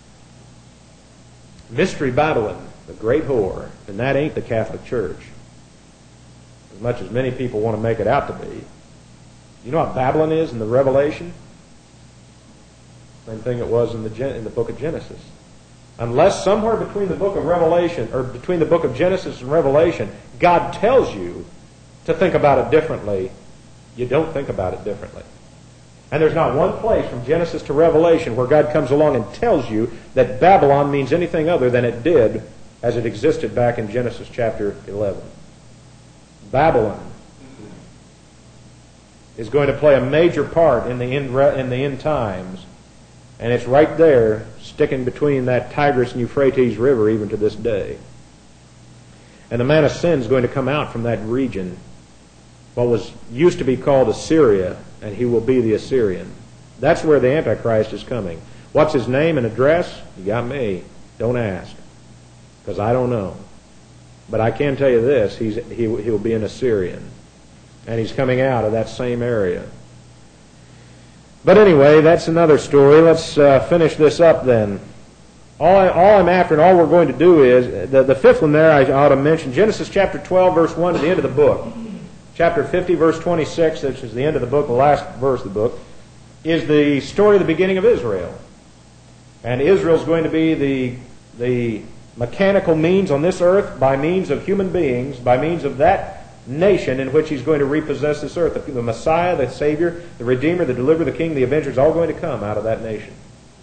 Speaker 1: Mystery Babylon, the great whore, and that ain't the Catholic Church, as much as many people want to make it out to be. You know what Babylon is in the Revelation? Same thing it was in the book of Genesis. Unless somewhere between the book of Revelation, or between the book of Genesis and Revelation, God tells you to think about it differently, you don't think about it differently. And there's not one place from Genesis to Revelation where God comes along and tells you that Babylon means anything other than it did as it existed back in Genesis chapter 11. Babylon is going to play a major part in the end times, and it's right there, sticking between that Tigris and Euphrates River even to this day. And the man of sin is going to come out from that region, what used to be called Assyria, and he will be the Assyrian. That's where the Antichrist is coming. What's his name and address? You got me. Don't ask, because I don't know. But I can tell you this, he'll be an Assyrian. And he's coming out of that same area. But anyway, that's another story. Let's finish this up then. All I'm after and all we're going to do is, the fifth one there I ought to mention, Genesis chapter 12, verse 1 to the end of the book. Chapter 50, verse 26, which is the end of the book, the last verse of the book, is the story of the beginning of Israel. And Israel's going to be the mechanical means on this earth, by means of human beings, by means of that nation in which he's going to repossess this earth. The Messiah, the Savior, the Redeemer, the Deliverer, the King, the Avenger is all going to come out of that nation.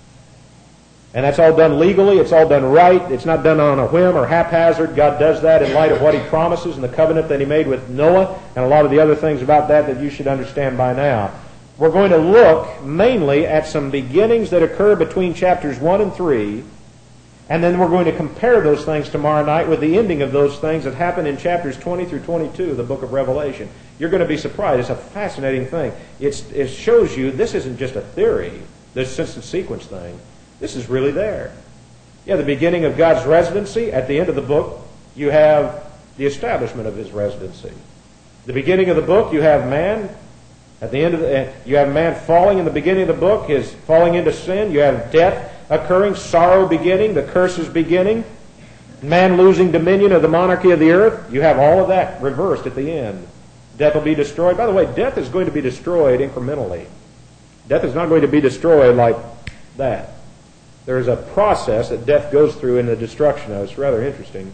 Speaker 1: And that's all done legally. It's all done right. It's not done on a whim or haphazard. God does that in light of what He promises and the covenant that He made with Noah and a lot of the other things about that you should understand by now. We're going to look mainly at some beginnings that occur between chapters 1 and 3, and then we're going to compare those things tomorrow night with the ending of those things that happen in chapters 20 through 22 of the book of Revelation. You're going to be surprised. It's a fascinating thing. It shows you this isn't just a theory, this sense and sequence thing. This is really there. Yeah, the beginning of God's residency. At the end of the book, you have the establishment of His residency. The beginning of the book, you have man. At the end of you have man falling in the beginning of the book, his falling into sin. You have death occurring, sorrow beginning, the curses beginning, man losing dominion of the monarchy of the earth. You have all of that reversed at the end. Death will be destroyed. By the way, death is going to be destroyed incrementally. Death is not going to be destroyed like that. There is a process that death goes through in the destruction of it. It's rather interesting.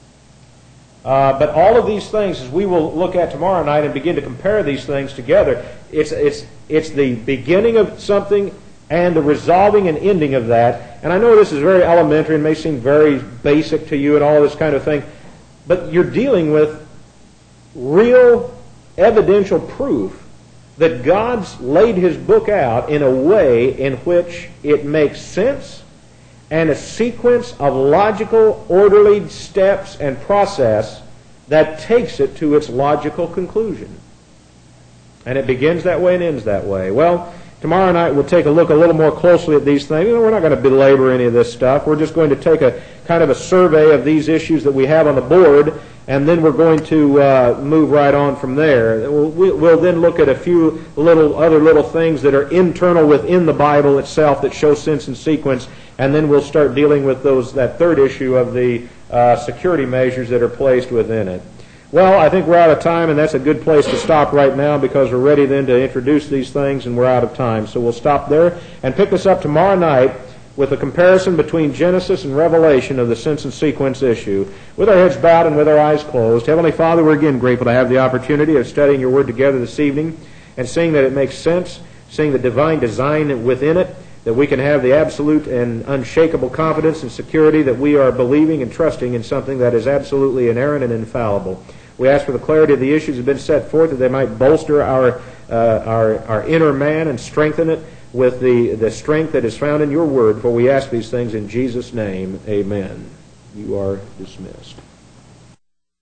Speaker 1: But all of these things, as we will look at tomorrow night and begin to compare these things together, it's the beginning of something and the resolving and ending of that. And I know this is very elementary and may seem very basic to you and all this kind of thing, but you're dealing with real evidential proof that God's laid His book out in a way in which it makes sense and a sequence of logical, orderly steps and process that takes it to its logical conclusion. And it begins that way and ends that way. Well, tomorrow night we'll take a look a little more closely at these things. We're not going to belabor any of this stuff. We're just going to take a kind of a survey of these issues that we have on the board, and then we're going to move right on from there. We'll then look at a few other little things that are internal within the Bible itself that show sense and sequence, and then we'll start dealing with that third issue of the security measures that are placed within it. Well, I think we're out of time, and that's a good place to stop right now because we're ready then to introduce these things, and we're out of time. So we'll stop there and pick this up tomorrow night with a comparison between Genesis and Revelation of the sense and sequence issue. With our heads bowed and with our eyes closed, Heavenly Father, we're again grateful to have the opportunity of studying Your Word together this evening and seeing that it makes sense, seeing the divine design within it, that we can have the absolute and unshakable confidence and security that we are believing and trusting in something that is absolutely inerrant and infallible. We ask for the clarity of the issues that have been set forth, that they might bolster our inner man and strengthen it with the strength that is found in Your Word. For we ask these things in Jesus' name. Amen. You are dismissed.